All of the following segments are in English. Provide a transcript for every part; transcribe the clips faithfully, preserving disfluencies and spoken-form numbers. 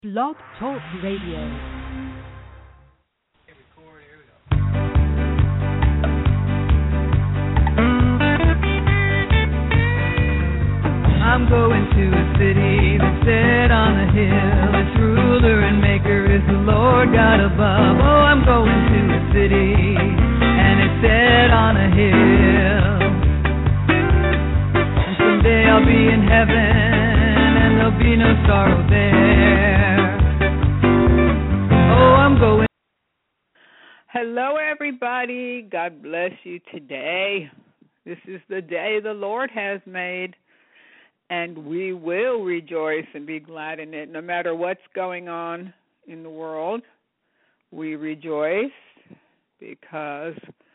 Blog Talk Radio. I'm going to a city that's set on a hill. Its ruler and maker is the Lord God above. Oh, I'm going to a city and it's set on a hill. And someday I'll be in heaven and there'll be no sorrow there. Oh, I'm going. Hello, everybody. God bless you today. This is the day the Lord has made. And we will rejoice and be glad in it. No matter what's going on in the world, we rejoice because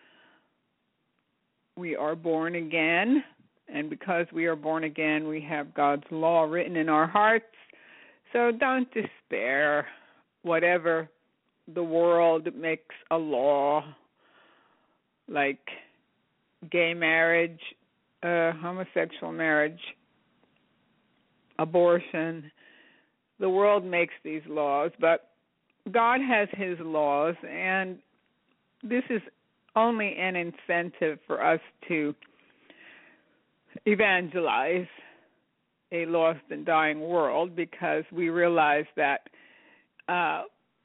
we are born again. And because we are born again, we have God's law written in our hearts. So don't despair. Whatever the world makes a law, like gay marriage, uh, homosexual marriage, abortion. The world makes these laws, but God has his laws, and this is only an incentive for us to evangelize a lost and dying world, because we realize that uh,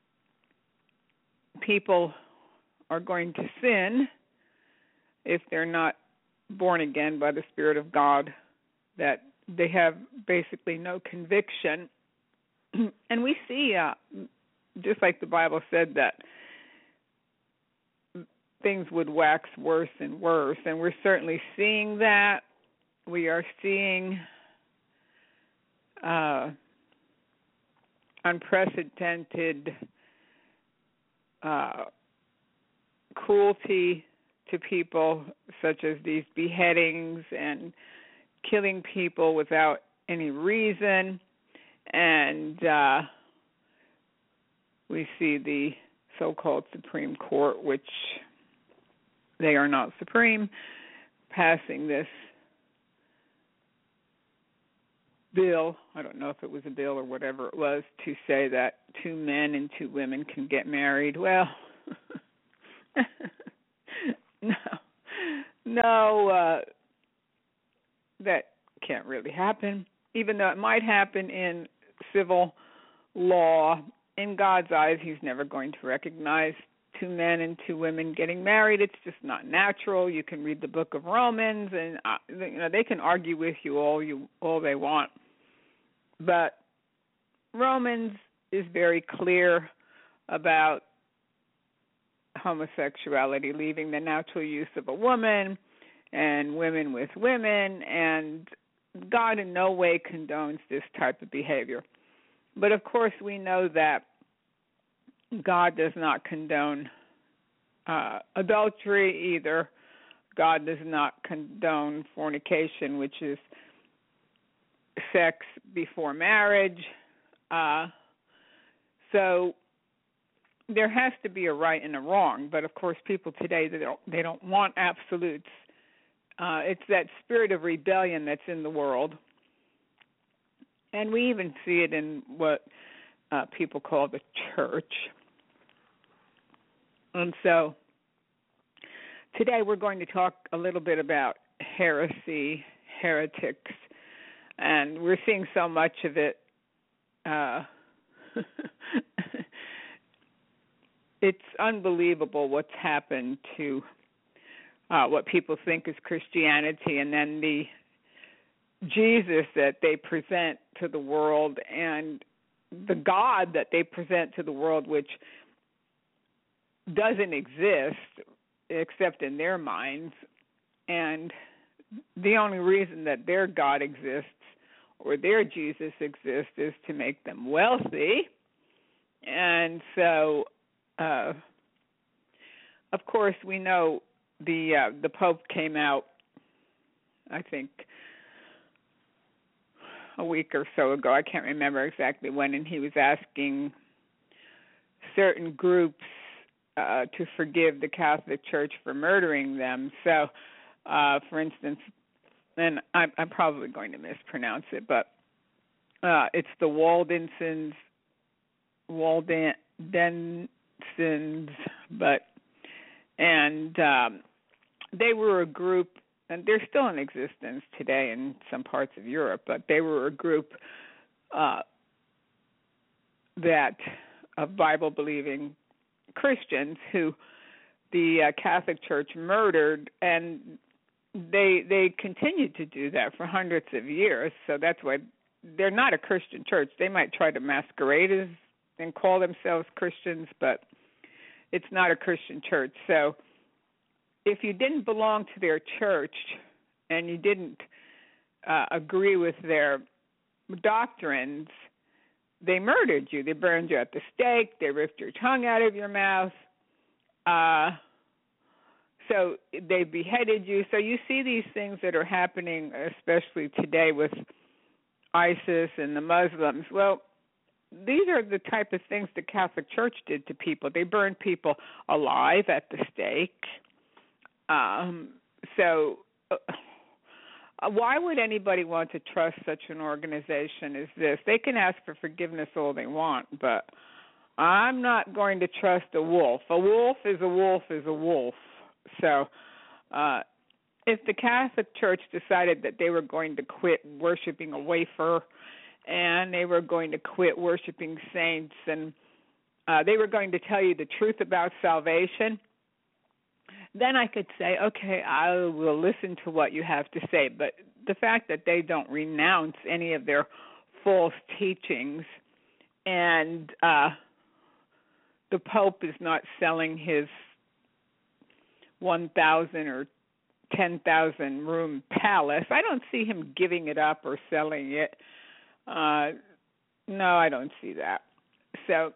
people are going to sin if they're not born again by the Spirit of God, that they have basically no conviction. And we see, uh, just like the Bible said, that things would wax worse and worse. And we're certainly seeing that. We are seeing uh, unprecedented uh, cruelty to people, such as these beheadings and killing people without any reason, and uh, we see the so-called Supreme Court, which they are not supreme, passing this bill, I don't know if it was a bill or whatever it was, to say that two men and two women can get married. Well, no, no, uh, that can't really happen, even though it might happen in civil law. In God's eyes, he's never going to recognize two men and two women getting married. It's just not natural. You can read the book of Romans, and uh, you know they can argue with you all you all they want, but Romans is very clear about homosexuality, leaving the natural use of a woman and women with women, and God in no way condones this type of behavior. But of course we know that God does not condone uh, adultery either. God does not condone fornication, which is sex before marriage. Uh, so there has to be a right and a wrong, but of course people today, they don't, they don't want absolutes. Uh, it's that spirit of rebellion that's in the world. And we even see it in what uh, people call the church. And so today we're going to talk a little bit about heresy, heretics, and we're seeing so much of it. Uh, it's unbelievable what's happened to Uh, what people think is Christianity, and then the Jesus that they present to the world, and the God that they present to the world, which doesn't exist except in their minds. And the only reason that their God exists or their Jesus exists is to make them wealthy. And so, uh, of course, we know The uh, the Pope came out, I think, a week or so ago. I can't remember exactly when, and he was asking certain groups uh, to forgive the Catholic Church for murdering them. So, uh, for instance, and I'm, I'm probably going to mispronounce it, but uh, it's the Waldenses Waldensians, but and um, they were a group, and they're still in existence today in some parts of Europe, but they were a group uh, that of Bible-believing Christians who the uh, Catholic Church murdered, and they they continued to do that for hundreds of years. So that's why they're not a Christian church. They might try to masquerade as and call themselves Christians, but it's not a Christian church. So if you didn't belong to their church and you didn't uh, agree with their doctrines, they murdered you. They burned you at the stake. They ripped your tongue out of your mouth. Uh, so they beheaded you. So you see these things that are happening, especially today with ISIS and the Muslims. Well, these are the type of things the Catholic Church did to people. They burned people alive at the stake. Um, so uh, why would anybody want to trust such an organization as this? They can ask for forgiveness all they want, but I'm not going to trust a wolf. A wolf is a wolf is a wolf. So uh, if the Catholic Church decided that they were going to quit worshiping a wafer and they were going to quit worshiping saints and uh, they were going to tell you the truth about salvation, then I could say, okay, I will listen to what you have to say. But the fact that they don't renounce any of their false teachings and uh, the Pope is not selling his one thousand or ten thousand room palace, I don't see him giving it up or selling it. Uh, no, I don't see that. So,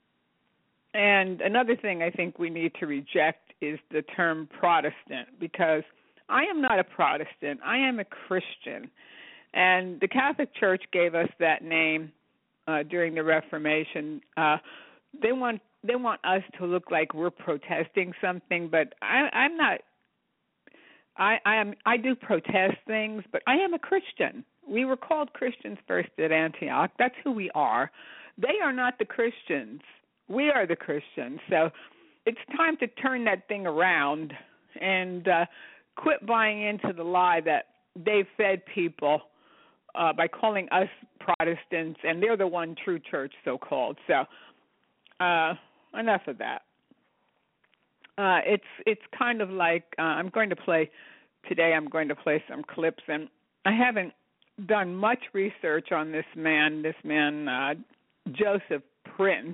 and another thing I think we need to reject is the term Protestant, because I am not a Protestant. I am a Christian. And the Catholic Church gave us that name uh, during the Reformation. Uh, they want they want us to look like we're protesting something, but I, I'm not. I, I am. I do protest things, but I am a Christian. We were called Christians first at Antioch. That's who we are. They are not the Christians. We are the Christians. So it's time to turn that thing around and uh, quit buying into the lie that they fed people uh, by calling us Protestants, and they're the one true church, so-called. So uh, enough of that. Uh, it's it's kind of like uh, I'm going to play today. I'm going to play some clips, and I haven't done much research on this man. This man, uh, Joseph Prince,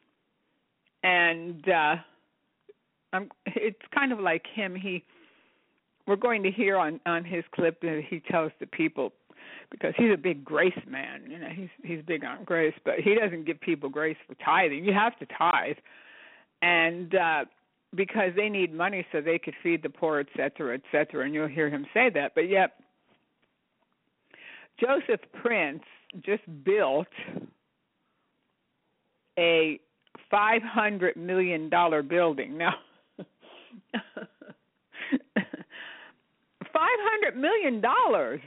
and uh, I'm, it's kind of like him. He we're going to hear on, on his clip that he tells the people, because he's a big grace man. You know, he's he's big on grace, but he doesn't give people grace for tithing. You have to tithe, and uh, because they need money so they could feed the poor, et cetera, et cetera, and you'll hear him say that. But yet, Joseph Prince just built a five hundred million dollars building. Now, five hundred million dollars.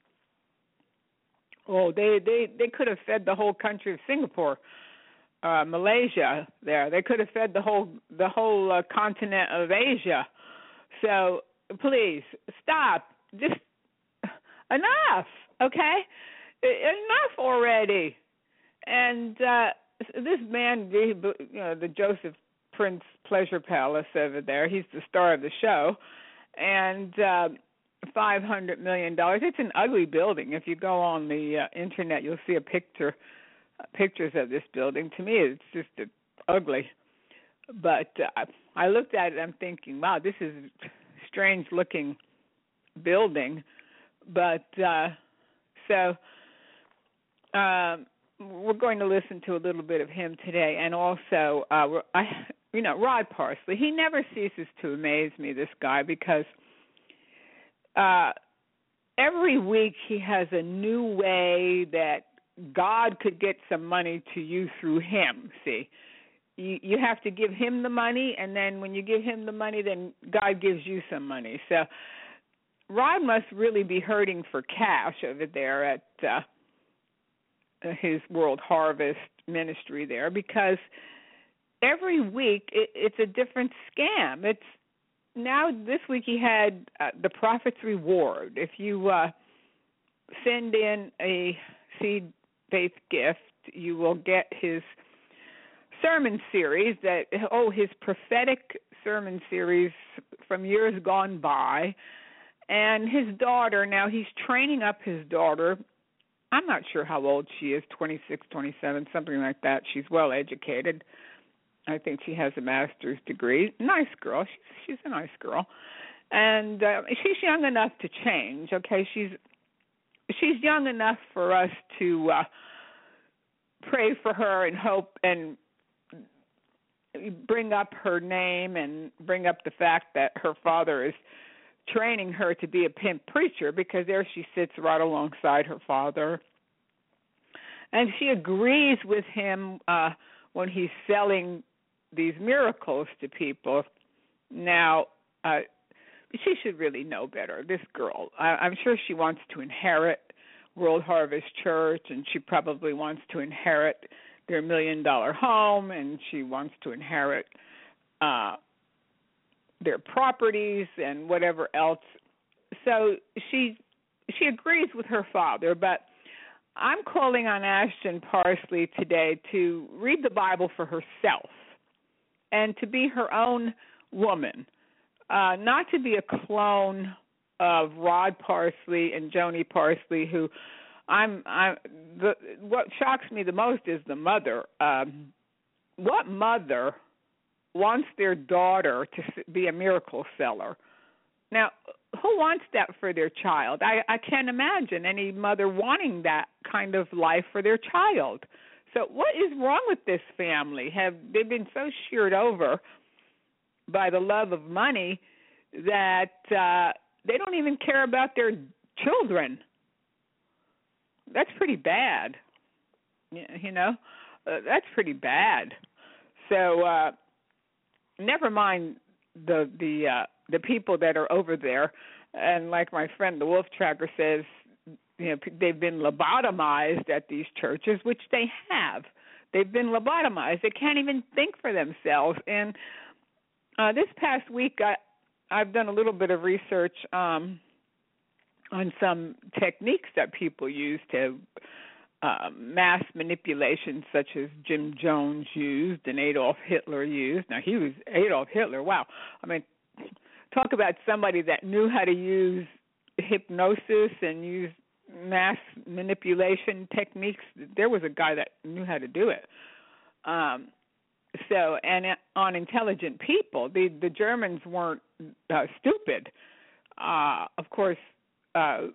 Oh, they, they, they could have fed the whole country of Singapore. Uh, Malaysia there. They could have fed the whole the whole uh, continent of Asia. So please stop. Just enough, okay? Enough already. And uh, this man, you know, the Joseph Prince Pleasure Palace over there, he's the star of the show, and uh, five hundred million dollars. It's an ugly building. If you go on the uh, internet, you'll see a picture. Pictures of this building. To me, it's just uh, ugly. But uh, I looked at it, I'm thinking, wow, this is a strange-looking building. But uh, so um, we're going to listen to a little bit of him today, and also, uh, we're, I, you know, Rod Parsley. He never ceases to amaze me, this guy, because uh, every week he has a new way that God could get some money to you through him, see. You, you have to give him the money, and then when you give him the money, then God gives you some money. So Rod must really be hurting for cash over there at uh, his World Harvest ministry there, because every week it, it's a different scam. It's now this week he had uh, the Prophet's Reward. If you uh, send in a seed faith gift, you will get his sermon series that oh his prophetic sermon series from years gone by, and his daughter. Now he's training up his daughter. I'm not sure how old she is, twenty-six, twenty-seven, something like that. She's well educated. I think she has a master's degree. Nice girl. She's she's a nice girl, and uh, she's young enough to change. Okay, she's she's young enough for us to uh, pray for her and hope and bring up her name and bring up the fact that her father is training her to be a pimp preacher, because there she sits right alongside her father. And she agrees with him uh, when he's selling these miracles to people. Now, uh, she should really know better, this girl. I, I'm sure she wants to inherit World Harvest Church, and she probably wants to inherit their million-dollar home, and she wants to inherit uh, their properties and whatever else. So she she agrees with her father, but I'm calling on Ashton Parsley today to read the Bible for herself and to be her own woman, uh, not to be a clone of Rod Parsley and Joni Parsley, who I'm. I the what shocks me the most is the mother. Um, what mother wants their daughter to be a miracle seller? Now, who wants that for their child? I, I can't imagine any mother wanting that kind of life for their child. So, what is wrong with this family? Have they been so sheared over by the love of money that uh, they don't even care about their children? That's pretty bad, you know. Uh, that's pretty bad. So, uh, never mind the the uh, the people that are over there. And like my friend the Wolf Tracker says, you know, they've been lobotomized at these churches, which they have. They've been lobotomized. They can't even think for themselves. And uh, this past week, I I've done a little bit of research. Um, on some techniques that people use to uh, mass manipulation, such as Jim Jones used and Adolf Hitler used. Now, he was Adolf Hitler. Wow. I mean, talk about somebody that knew how to use hypnosis and use mass manipulation techniques. There was a guy that knew how to do it. Um, so, and on intelligent people, the, the Germans weren't uh, stupid. Uh, of course, Uh,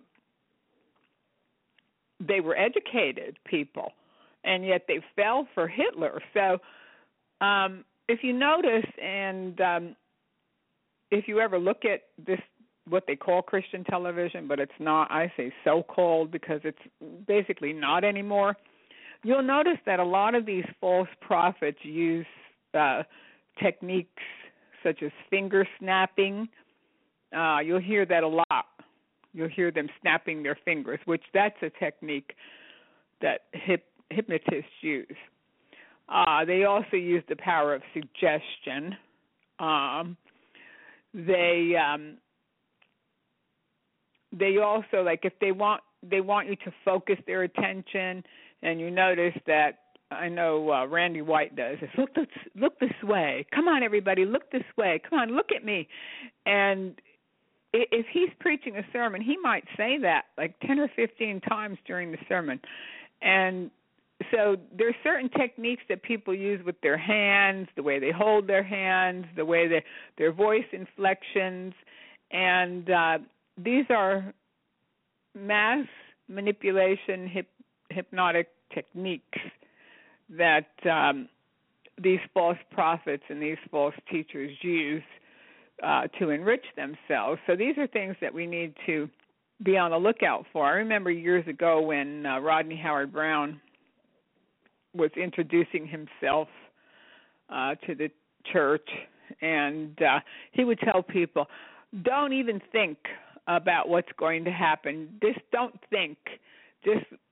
they were educated people, and yet they fell for Hitler. So um, if you notice, and um, if you ever look at this, what they call Christian television, but it's not, I say so-called because it's basically not anymore, you'll notice that a lot of these false prophets use uh, techniques such as finger snapping. Uh, you'll hear that a lot. You'll hear them snapping their fingers, which that's a technique that hip, hypnotists use. Uh, they also use the power of suggestion. Um, they um, they also, like, if they want they want you to focus their attention, and you notice that, I know uh, Randy White does, is look this, look this way. Come on, everybody, look this way. Come on, look at me. And if he's preaching a sermon, he might say that like ten or fifteen times during the sermon. And so there's certain techniques that people use with their hands, the way they hold their hands, the way they, their voice inflections, and uh, these are mass manipulation, hip, hypnotic techniques that um, these false prophets and these false teachers use Uh, to enrich themselves. So these are things that we need to be on the lookout for. I remember years ago when uh, Rodney Howard-Browne was introducing himself uh, to the church, and uh, he would tell people, don't even think about what's going to happen. Just don't think. Just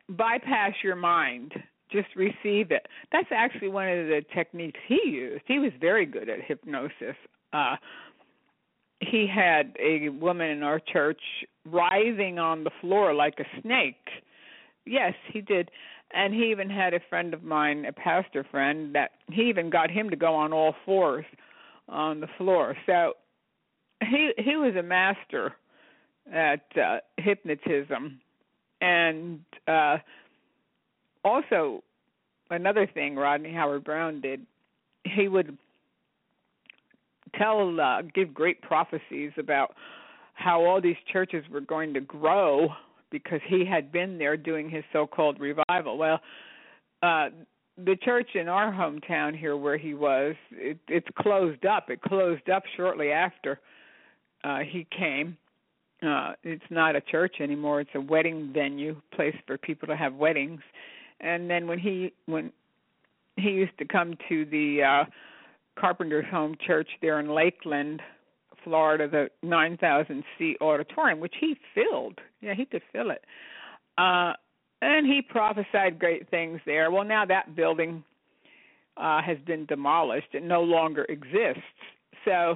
bypass your mind. Just receive it. That's actually one of the techniques he used. He was very good at hypnosis. Uh, he had a woman in our church writhing on the floor like a snake. Yes, he did. And he even had a friend of mine, a pastor friend, that he even got him to go on all fours on the floor. So he he was a master at uh, hypnotism. And uh, also, another thing Rodney Howard-Browne did, he would tell, uh, give great prophecies about how all these churches were going to grow because he had been there doing his so-called revival. Well, uh, the church in our hometown here where he was, it, it's closed up. It closed up shortly after uh, he came. Uh, it's not a church anymore. It's a wedding venue, place for people to have weddings. And then when he when he used to come to the uh, Carpenter's Home Church there in Lakeland, Florida, the nine thousand seat auditorium, which he filled. Yeah, he could fill it. Uh, and he prophesied great things there. Well, now that building uh, has been demolished. It no longer exists. So...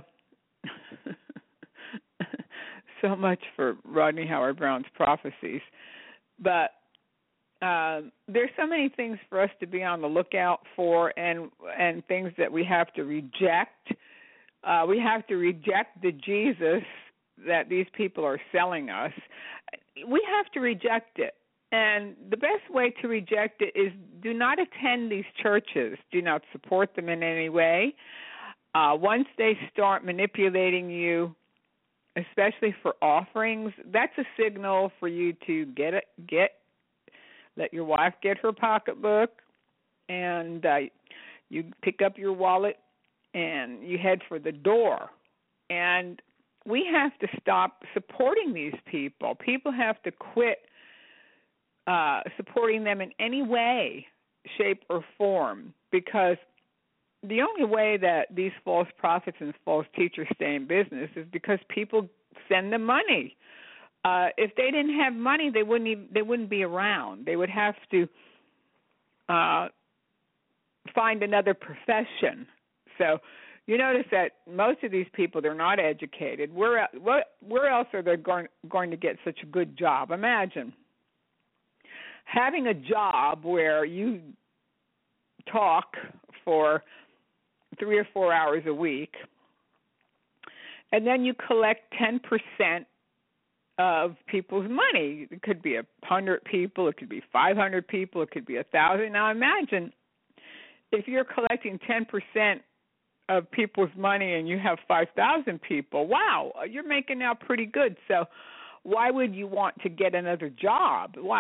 So much for Rodney Howard-Browne's prophecies. But um, there's so many things for us to be on the lookout for and and things that we have to reject. Uh, we have to reject the Jesus that these people are selling us. We have to reject it. And the best way to reject it is do not attend these churches. Do not support them in any way. Uh, once they start manipulating you, especially for offerings, that's a signal for you to get it, get, let your wife get her pocketbook, and uh, you pick up your wallet and you head for the door. And we have to stop supporting these people. People have to quit uh, supporting them in any way, shape, or form, because the only way that these false prophets and false teachers stay in business is because people send them money. Uh, if they didn't have money, they wouldn't even, they wouldn't be around. They would have to uh, find another profession. So you notice that most of these people, they're not educated. Where where else are they going going to get such a good job? Imagine having a job where you talk for three or four hours a week, and then you collect ten percent of people's money. It could be a hundred people, it could be five hundred people, it could be a thousand. Now imagine if you're collecting ten percent of people's money and you have five thousand people. Wow, you're making out pretty good. So why would you want to get another job? Wow.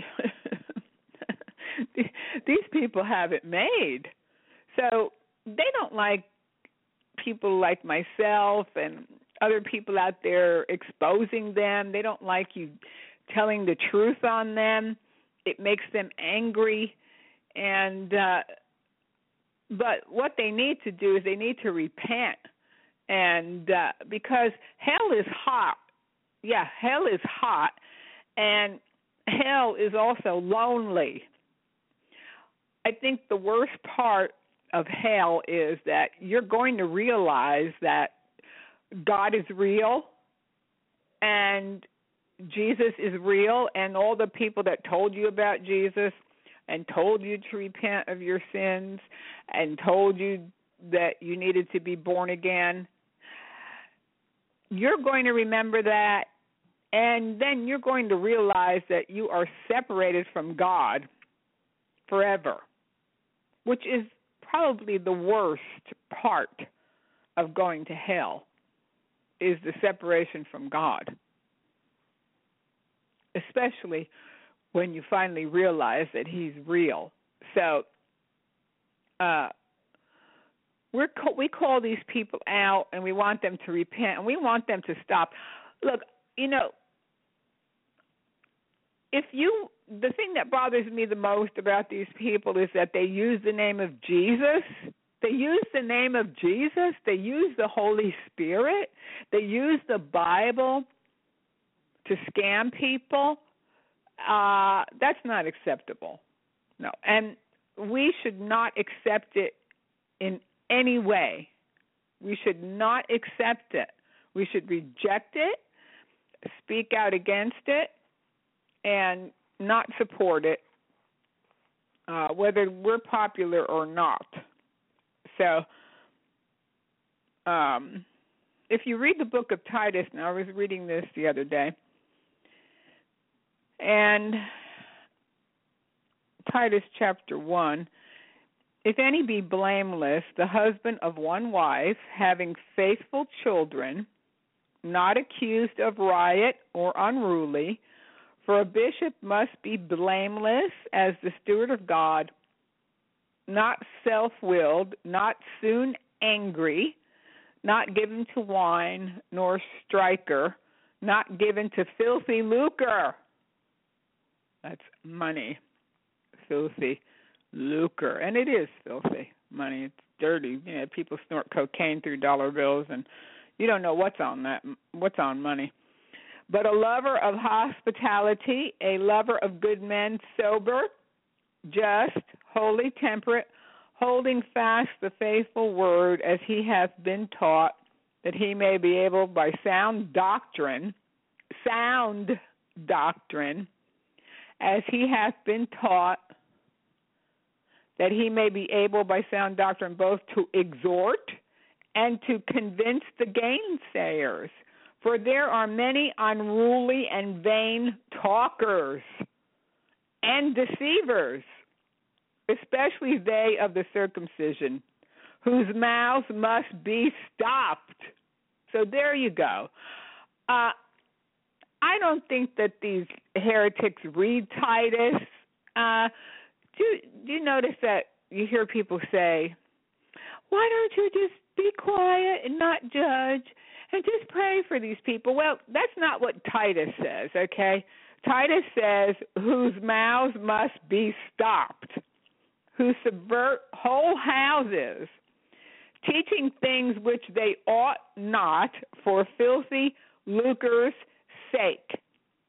These people have it made. So they don't like people like myself and other people out there exposing them. They don't like you telling the truth on them. It makes them angry. And uh, but what they need to do is they need to repent. And uh, because hell is hot. Yeah, hell is hot. And hell is also lonely. I think the worst part of hell is that you're going to realize that God is real and Jesus is real, and all the people that told you about Jesus and told you to repent of your sins and told you that you needed to be born again, you're going to remember that, and then you're going to realize that you are separated from God forever, which is probably the worst part of going to hell, is the separation from God, especially when you finally realize that he's real. So uh, we're we call these people out, and we want them to repent, and we want them to stop. Look, you know, if you, the thing that bothers me the most about these people is that they use the name of Jesus. They use the name of Jesus. They use the Holy Spirit. They use the Bible to scam people. uh, that's not acceptable. No. And we should not accept it in any way. We should not accept it. We should reject it, speak out against it, and not support it, uh, whether we're popular or not. So, um, if you read the book of Titus, now I was reading this the other day, and Titus chapter one, if any be blameless, the husband of one wife, having faithful children, not accused of riot or unruly, for a bishop must be blameless as the steward of God, not self-willed, not soon angry, not given to wine, nor striker, not given to filthy lucre. That's money, filthy lucre, and it is filthy money. It's dirty. You know, people snort cocaine through dollar bills, and you don't know what's on that, what's on money. But a lover of hospitality, a lover of good men, sober, just, wholly temperate, holding fast the faithful word as he hath been taught, that he may be able by sound doctrine, sound doctrine, as he hath been taught, that he may be able by sound doctrine both to exhort and to convince the gainsayers. For there are many unruly and vain talkers and deceivers, especially they of the circumcision, whose mouths must be stopped. So there you go. Uh, I don't think that these heretics read Titus. Uh, do, do you notice that you hear people say, why don't you just be quiet and not judge and just pray for these people? Well, that's not what Titus says, okay? Titus says, whose mouths must be stopped, who subvert whole houses, teaching things which they ought not for filthy lucre's sake.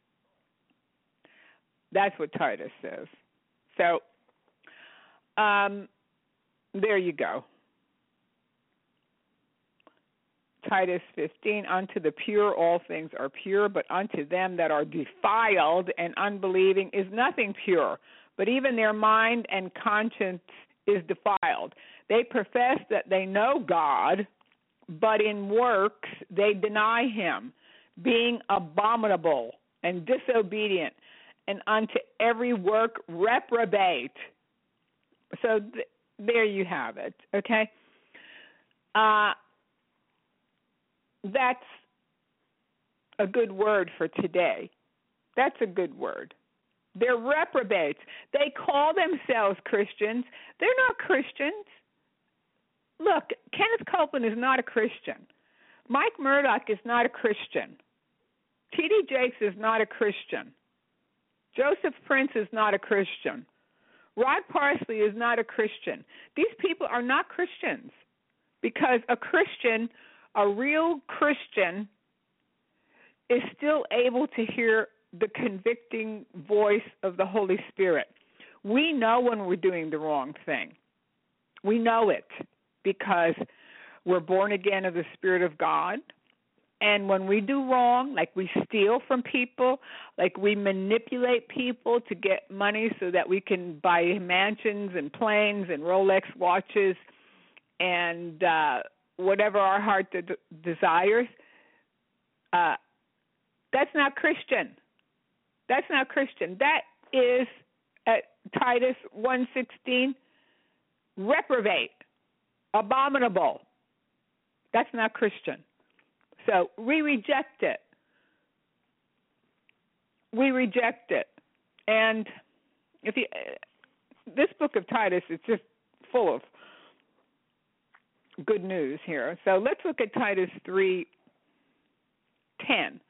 That's what Titus says. So, um, there you go. Titus fifteen, unto the pure all things are pure, but unto them that are defiled and unbelieving is nothing pure, but even their mind and conscience is defiled. They profess that they know God, but in works they deny him, being abominable and disobedient, and unto every work reprobate. So th- there you have it, okay? Uh, that's a good word for today. That's a good word. They're reprobates. They call themselves Christians. They're not Christians. Look, Kenneth Copeland is not a Christian. Mike Murdoch is not a Christian. T D Jakes is not a Christian. Joseph Prince is not a Christian. Rod Parsley is not a Christian. These people are not Christians, because a Christian, a real Christian, is still able to hear the convicting voice of the Holy Spirit. We know when we're doing the wrong thing. We know it because we're born again of the Spirit of God. And when we do wrong, like we steal from people, like we manipulate people to get money so that we can buy mansions and planes and Rolex watches and uh, whatever our heart de- desires, uh, that's not Christian. That's not Christian. That is, at Titus one sixteen, reprobate, abominable. That's not Christian. So we reject it. We reject it. And if you, this book of Titus is just full of good news here. So let's look at Titus three ten.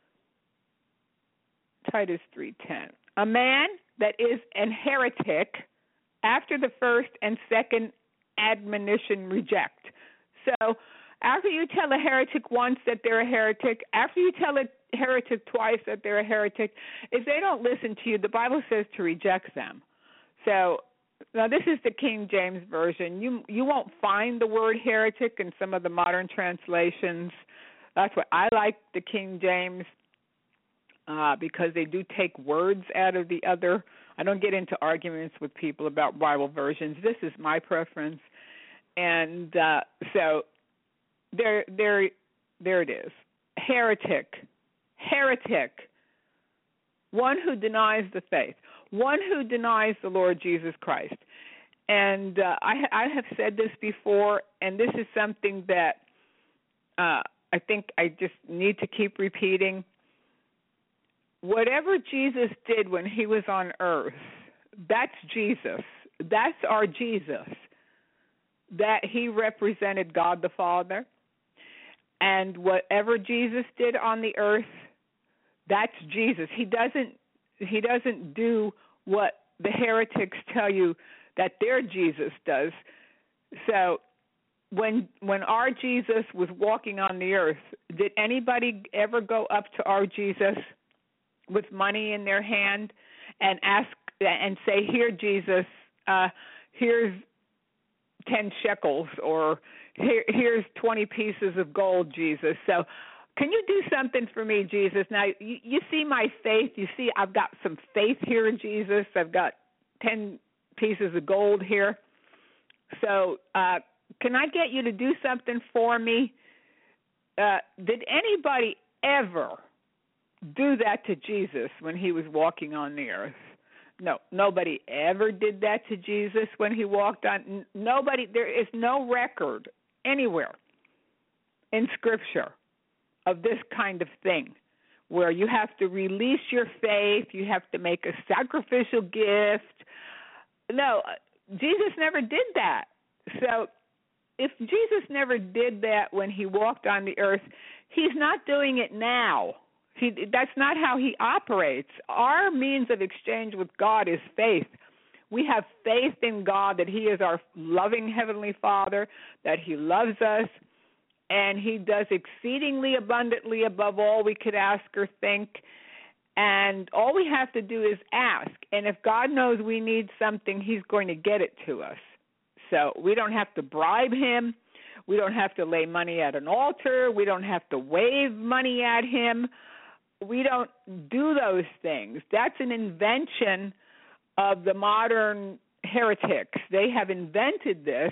Titus three ten. A man that is an heretic after the first and second admonition reject. So after you tell a heretic once that they're a heretic, after you tell a heretic twice that they're a heretic. If they don't listen to you, the Bible says to reject them. So now this is the King James Version. You you won't find the word heretic in some of the modern translations. That's why I like the King James, uh, because they do take words out of the other. I don't get into arguments with people about Bible versions. This is my preference. And uh, so there, there, there it is. Heretic, heretic, one who denies the faith, one who denies the Lord Jesus Christ. And uh, I, I have said this before, and this is something that uh, I think I just need to keep repeating. Whatever Jesus did when he was on earth, that's Jesus. That's our Jesus. That he represented God the Father. And whatever Jesus did on the earth, that's Jesus. He doesn't he doesn't do what the heretics tell you that their Jesus does. So when when our Jesus was walking on the earth, did anybody ever go up to our Jesus with money in their hand and ask and say, "Here, Jesus, uh, here's ten shekels," or Here, here's twenty pieces of gold, Jesus. So can you do something for me, Jesus? Now, you, you see my faith. You see I've got some faith here in Jesus. I've got ten pieces of gold here. So uh, can I get you to do something for me? Uh, did anybody ever do that to Jesus when he was walking on the earth? No, nobody ever did that to Jesus when he walked on. Nobody, there is no record anywhere in Scripture of this kind of thing where you have to release your faith, you have to make a sacrificial gift. No, Jesus never did that. So if Jesus never did that when he walked on the earth, he's not doing it now. He, that's not how he operates. Our means of exchange with God is faith. We have faith in God that he is our loving Heavenly Father, that he loves us, and he does exceedingly abundantly above all we could ask or think. And all we have to do is ask. And if God knows we need something, he's going to get it to us. So we don't have to bribe him. We don't have to lay money at an altar. We don't have to wave money at him. We don't do those things. That's an invention of the modern heretics. They have invented this,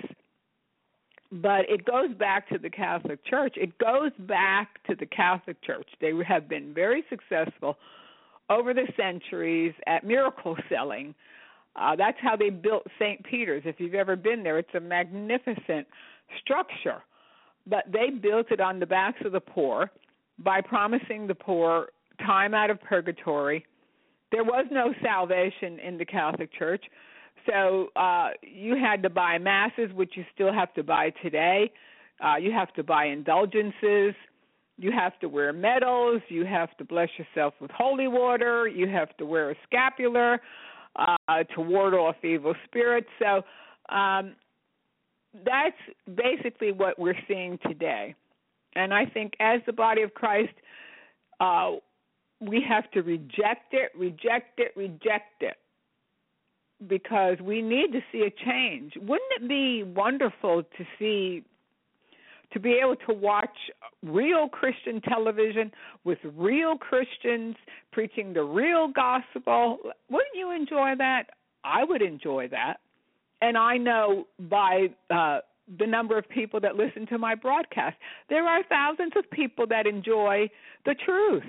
but it goes back to the Catholic Church. It goes back to the Catholic Church. They have been very successful over the centuries at miracle selling. Uh, that's how they built Saint Peter's. If you've ever been there, it's a magnificent structure. But they built it on the backs of the poor by promising the poor time out of purgatory. There was no salvation in the Catholic Church, so uh, you had to buy masses, which you still have to buy today. Uh, you have to buy indulgences. You have to wear medals. You have to bless yourself with holy water. You have to wear a scapular uh, to ward off evil spirits. So um, that's basically what we're seeing today. And I think as the body of Christ, uh, we have to reject it, reject it, reject it, because we need to see a change. Wouldn't it be wonderful to see, to be able to watch real Christian television with real Christians preaching the real gospel? Wouldn't you enjoy that? I would enjoy that. And I know by uh, the number of people that listen to my broadcast, there are thousands of people that enjoy the truth.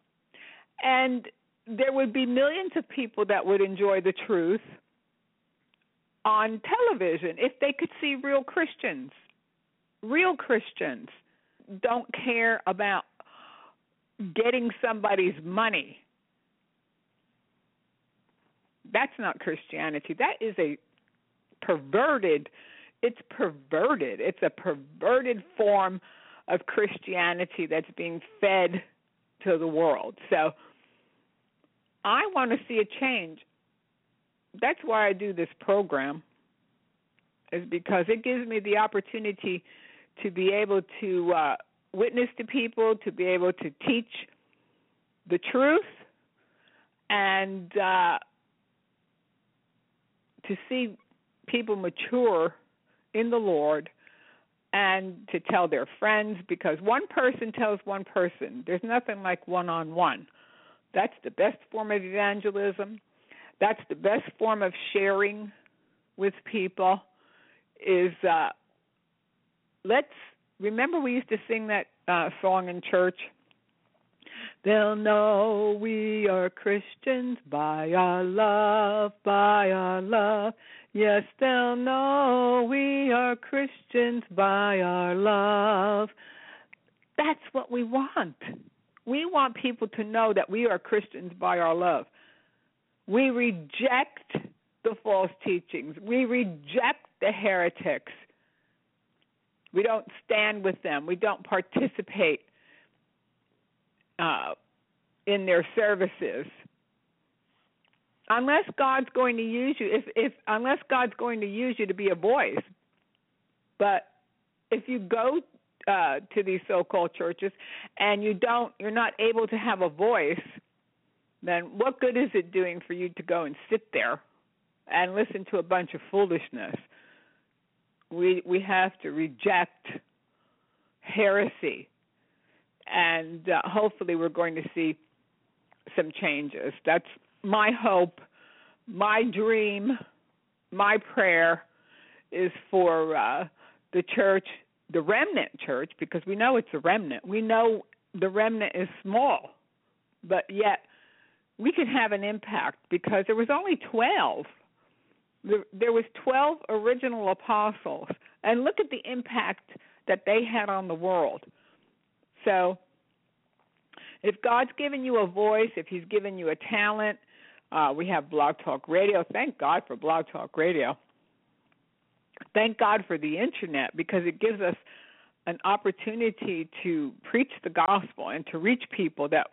And there would be millions of people that would enjoy the truth on television if they could see real Christians. Real Christians don't care about getting somebody's money. That's not Christianity. That is a perverted, it's perverted. It's a perverted form of Christianity that's being fed to the world. So I want to see a change. That's why I do this program, is because it gives me the opportunity to be able to uh, witness to people, to be able to teach the truth and uh, to see people mature in the Lord and to tell their friends, because one person tells one person. There's nothing like one-on-one. That's the best form of evangelism. That's the best form of sharing with people is uh, let's, remember we used to sing that uh, song in church? They'll know we are Christians by our love, by our love. Yes, they'll know we are Christians by our love. That's what we want. We want people to know that we are Christians by our love. We reject the false teachings. We reject the heretics. We don't stand with them. We don't participate uh, in their services. Unless God's going to use you, if, if unless God's going to use you to be a voice. But if you go uh, to these so-called churches and you don't, you're not able to have a voice, then what good is it doing for you to go and sit there and listen to a bunch of foolishness? We we have to reject heresy, and uh, hopefully we're going to see some changes. That's my hope, my dream, my prayer is for uh, the church, the remnant church, because we know it's a remnant. We know the remnant is small, but yet we can have an impact because there was only twelve. There was twelve original apostles, and look at the impact that they had on the world. So if God's given you a voice, if he's given you a talent, uh, we have Blog Talk Radio. Thank God for Blog Talk Radio. Thank God for the Internet, because it gives us an opportunity to preach the gospel and to reach people that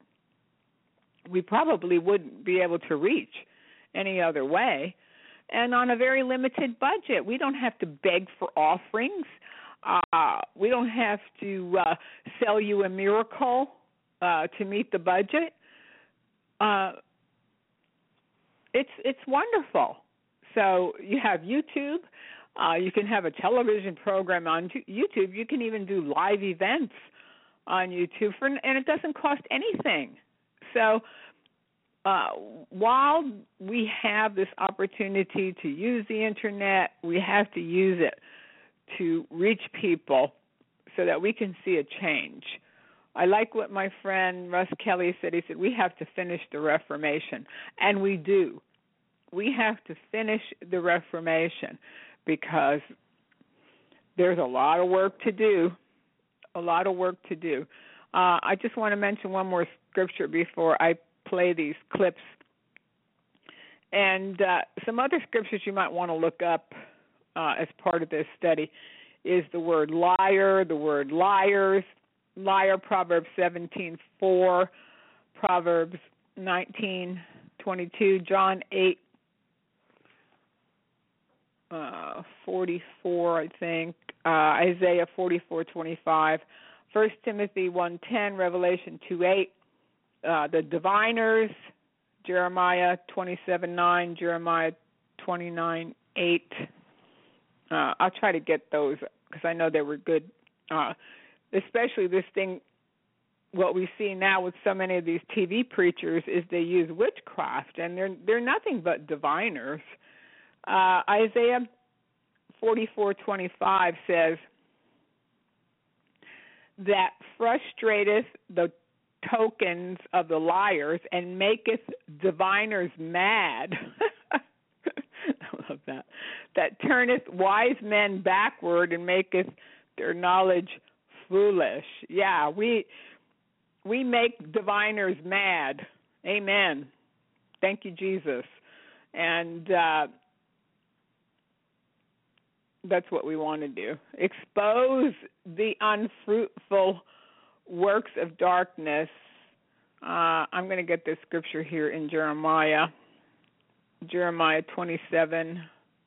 we probably wouldn't be able to reach any other way, and on a very limited budget. We don't have to beg for offerings. Uh, we don't have to uh, sell you a miracle uh, to meet the budget. Uh, it's it's wonderful. So you have YouTube. Uh, you can have a television program on YouTube. You can even do live events on YouTube, for, and it doesn't cost anything. So uh, while we have this opportunity to use the Internet, we have to use it to reach people so that we can see a change. I like what my friend Russ Kelly said. He said, we have to finish the Reformation. And we do. We have to finish the Reformation because there's a lot of work to do, a lot of work to do. Uh, I just want to mention one more scripture before I play these clips. And uh, some other scriptures you might want to look up uh, as part of this study is the word liar, the word liars, liar, Proverbs seventeen four, Proverbs nineteen twenty-two, John eight uh, forty-four, I think, uh, Isaiah forty-four twenty-five, First Timothy one ten, Revelation two eight, uh, the diviners, Jeremiah twenty-seven nine, Jeremiah twenty-nine eight. Uh, I'll try to get those because I know they were good. Uh, especially this thing, what we see now with so many of these T V preachers is they use witchcraft, and they're they're nothing but diviners. Uh, Isaiah forty-four twenty-five says that frustrateth the tokens of the liars and maketh diviners mad. I love that. That turneth wise men backward and maketh their knowledge foolish. Yeah, we we make diviners mad. Amen. Thank you, Jesus. And uh, that's what we want to do. Expose the unfruitful works of darkness. Uh, I'm going to get this scripture here in Jeremiah. Jeremiah twenty-seven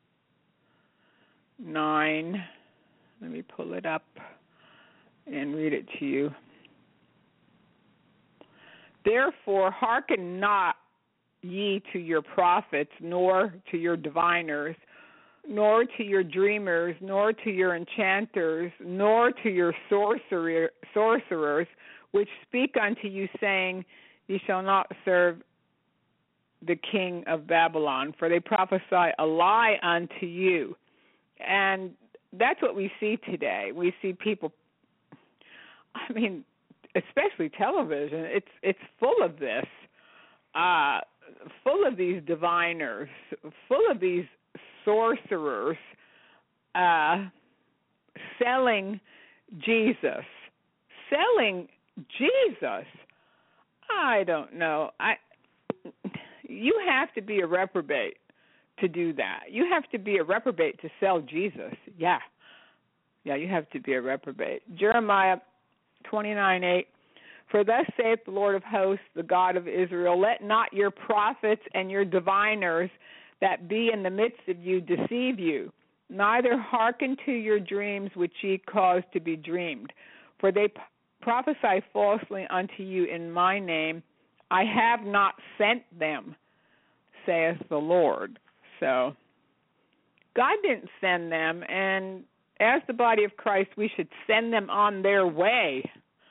nine. Let me pull it up and read it to you. Therefore, hearken not ye to your prophets, nor to your diviners, nor to your dreamers, nor to your enchanters, nor to your sorcerer, sorcerers, which speak unto you, saying, Ye shall not serve the king of Babylon, for they prophesy a lie unto you. And that's what we see today. We see people, I mean, especially television, it's it's full of this, uh, full of these diviners, full of these sorcerers uh, selling Jesus, selling Jesus. I don't know. I you have to be a reprobate to do that. You have to be a reprobate to sell Jesus. Yeah, yeah, you have to be a reprobate. Jeremiah twenty-nine eight. For thus saith the Lord of hosts, the God of Israel, let not your prophets and your diviners that be in the midst of you deceive you, neither hearken to your dreams which ye cause to be dreamed. For they p- prophesy falsely unto you in my name. I have not sent them, saith the Lord. So God didn't send them, and as the body of Christ, we should send them on their way.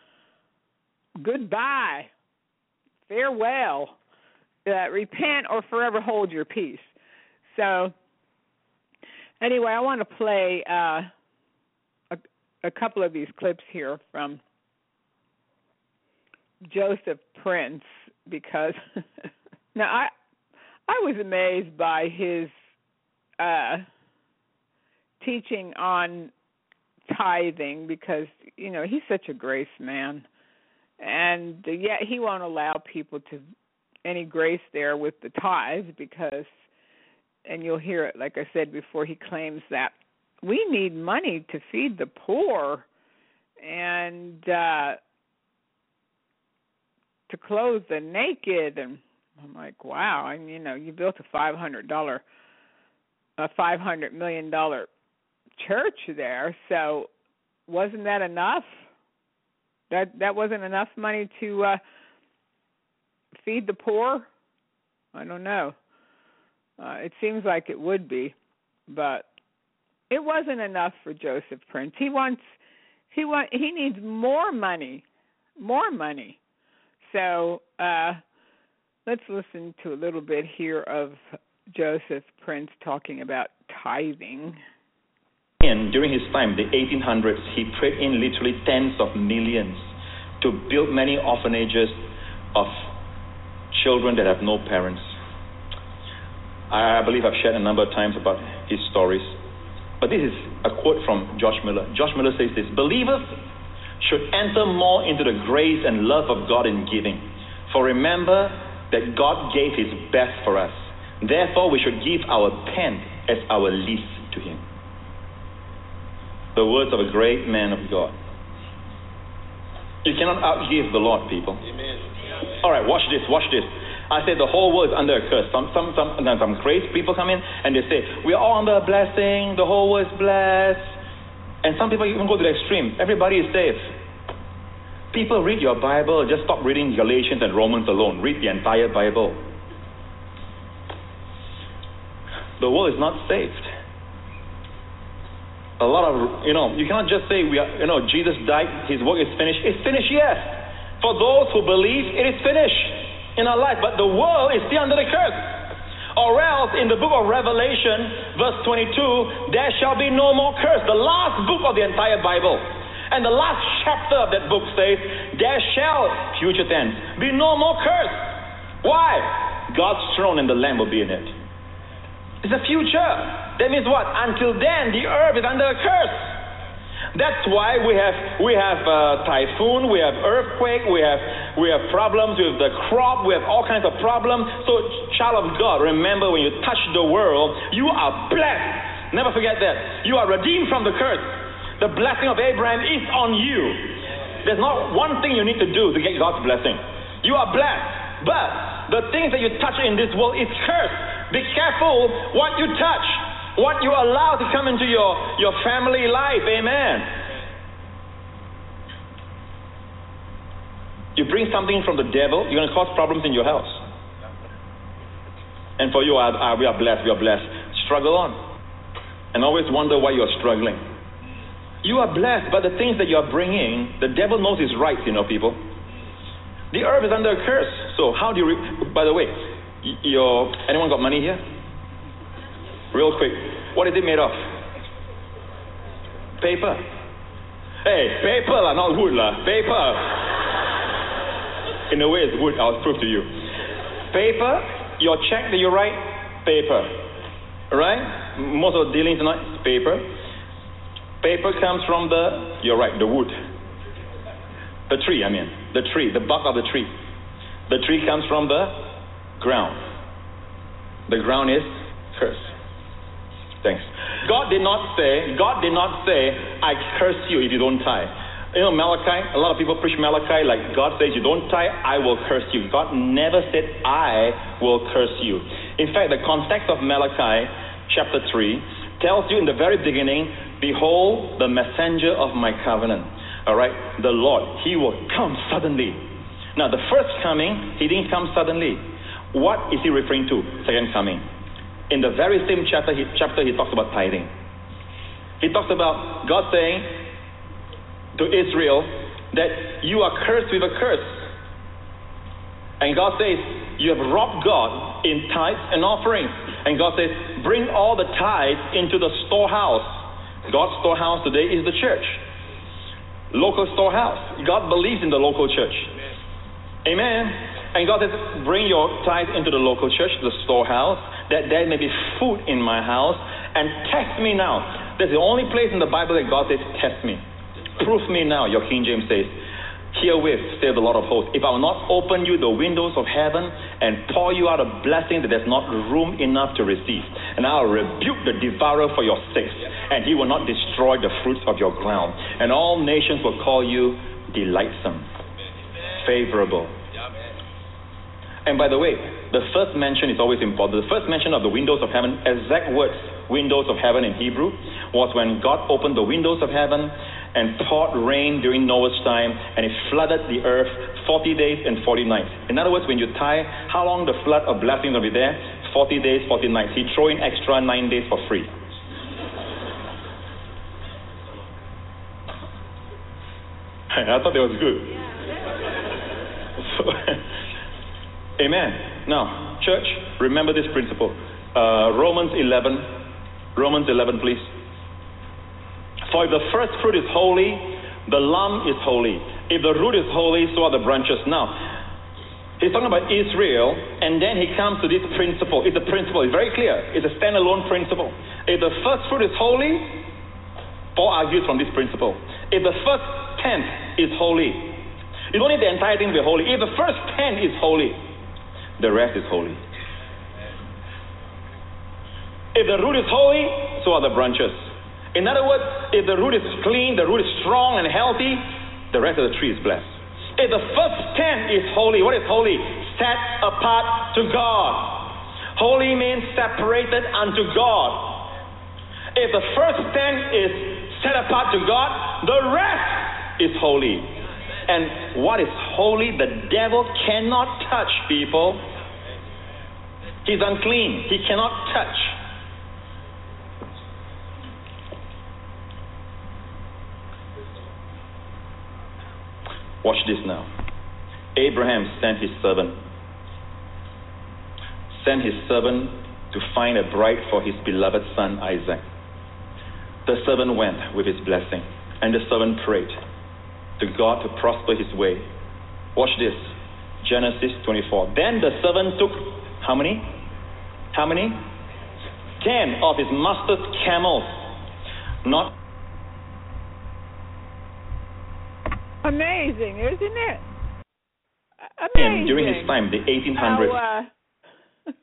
Goodbye. Farewell. Uh, repent or forever hold your peace. So, anyway, I want to play uh, a, a couple of these clips here from Joseph Prince, because now I I was amazed by his uh, teaching on tithing, because, you know, he's such a grace man. And yet he won't allow people to any grace there with the tithes, because, and you'll hear it, like I said before, he claims that we need money to feed the poor and uh, to clothe the naked. And I'm like, wow, I mean, you know, you built a five hundred dollars, a five hundred million dollars church there, so wasn't that enough? That that wasn't enough money to uh, feed the poor? I don't know. Uh, it seems like it would be, but it wasn't enough for Joseph Prince. He wants, he want, he needs more money, more money. So uh, let's listen to a little bit here of Joseph Prince talking about tithing. And during his time, the eighteen hundreds, he prayed in literally tens of millions to build many orphanages of children that have no parents. I believe I've shared a number of times about his stories. But this is a quote from George Miller. George Miller says this: believers should enter more into the grace and love of God in giving. For remember that God gave his best for us. Therefore, we should give our tenth as our least to him. The words of a great man of God. You cannot outgive the Lord, people. Amen. All right, watch this, watch this. I said the whole world is under a curse. Some, some, some, some crazy people come in and they say, we're all under a blessing, the whole world is blessed. And some people even go to the extreme. Everybody is saved. People, read your Bible. Just stop reading Galatians and Romans alone. Read the entire Bible. The world is not saved. A lot of, you know, you cannot just say, we are, you know, Jesus died, his work is finished. It's finished, yes. For those who believe, it is finished in our life. But the world is still under the curse. Or else, in the book of Revelation, verse twenty-two, there shall be no more curse. The last book of the entire Bible. And the last chapter of that book says, there shall, future tense, be no more curse. Why? God's throne and the Lamb will be in it. It's the future. That means what? Until then, the earth is under a curse. That's why we have we have uh, typhoon, we have earthquake, we have we have problems with the crop, we have all kinds of problems. So, child of God, remember when you touch the world, you are blessed. Never forget that. You are redeemed from the curse. The blessing of Abraham is on you. There's not one thing you need to do to get God's blessing. You are blessed. But the things that you touch in this world is cursed. Be careful what you touch, what you allow to come into your, your family life. Amen. You bring something from the devil, you're going to cause problems in your house. And for you, uh, uh, we are blessed, we are blessed. Struggle on. And always wonder why you are struggling. You are blessed, but the things that you are bringing, the devil knows is right, you know, people. The earth is under a curse. So how do you... Re- By the way, y- your anyone got money here? Real quick. What is it made of? Paper. Hey, paper lah, not wood lah. Paper. In a way, it's wood. I'll prove to you. Paper. Your check that you write, paper. Right? Most of the dealings tonight, it's paper. Paper comes from the, you're right, the wood. The tree, I mean. The tree, the bark of the tree. The tree comes from the ground. The ground is cursed. Thanks. God did not say, God did not say, I curse you if you don't tithe. You know, Malachi, a lot of people preach Malachi like God says, you don't tithe, I will curse you. God never said, I will curse you. In fact, the context of Malachi chapter three tells you in the very beginning, behold the messenger of my covenant. All right, the Lord, he will come suddenly. Now, the first coming, he didn't come suddenly. What is he referring to? Second coming. In the very same chapter, he, chapter, he talks about tithing. He talks about God saying to Israel that you are cursed with a curse. And God says, you have robbed God in tithes and offerings. And God says, bring all the tithes into the storehouse. God's storehouse today is the church. Local storehouse. God believes in the local church. Amen. And God says, bring your tithe into the local church, the storehouse, that there may be food in my house, and test me now. That's the only place in the Bible that God says, test me. Prove me now, your King James says. Herewith, says the Lord of hosts, if I will not open you the windows of heaven and pour you out a blessing that there's not room enough to receive, and I'll rebuke the devourer for your sakes, and he will not destroy the fruits of your ground, and all nations will call you delightsome, favorable. And by the way, the first mention is always important. The first mention of the windows of heaven, exact words, windows of heaven in Hebrew, was when God opened the windows of heaven and poured rain during Noah's time, and it flooded the earth forty days and forty nights. In other words, when you tithe, how long the flood of blessing will be there? forty days, forty nights. He throw in extra nine days for free. I thought that was good. So, amen. Now, church, remember this principle. Uh, Romans eleven. Romans eleven, please. For if the first fruit is holy, the lump is holy. If the root is holy, so are the branches. Now, he's talking about Israel, and then he comes to this principle. It's a principle. It's very clear. It's a standalone principle. If the first fruit is holy, Paul argues from this principle. If the first tenth is holy, you don't need the entire thing to be holy. If the first tenth is holy, the rest is holy. If the root is holy, so are the branches. In other words, if the root is clean, the root is strong and healthy, the rest of the tree is blessed. If the first tenth is holy, what is holy? Set apart to God. Holy means separated unto God. If the first tenth is set apart to God, the rest is holy. And what is holy, the devil cannot touch, people. He's unclean. He cannot touch. Watch this now. Abraham sent his servant. Sent his servant to find a bride for his beloved son Isaac. The servant went with his blessing, and the servant prayed to God to prosper his way. Watch this. Genesis twenty-four. Then the servant took how many? How many? Ten of his master's camels. Not amazing, isn't it? Amazing. During his time, the eighteen hundreds. How, uh,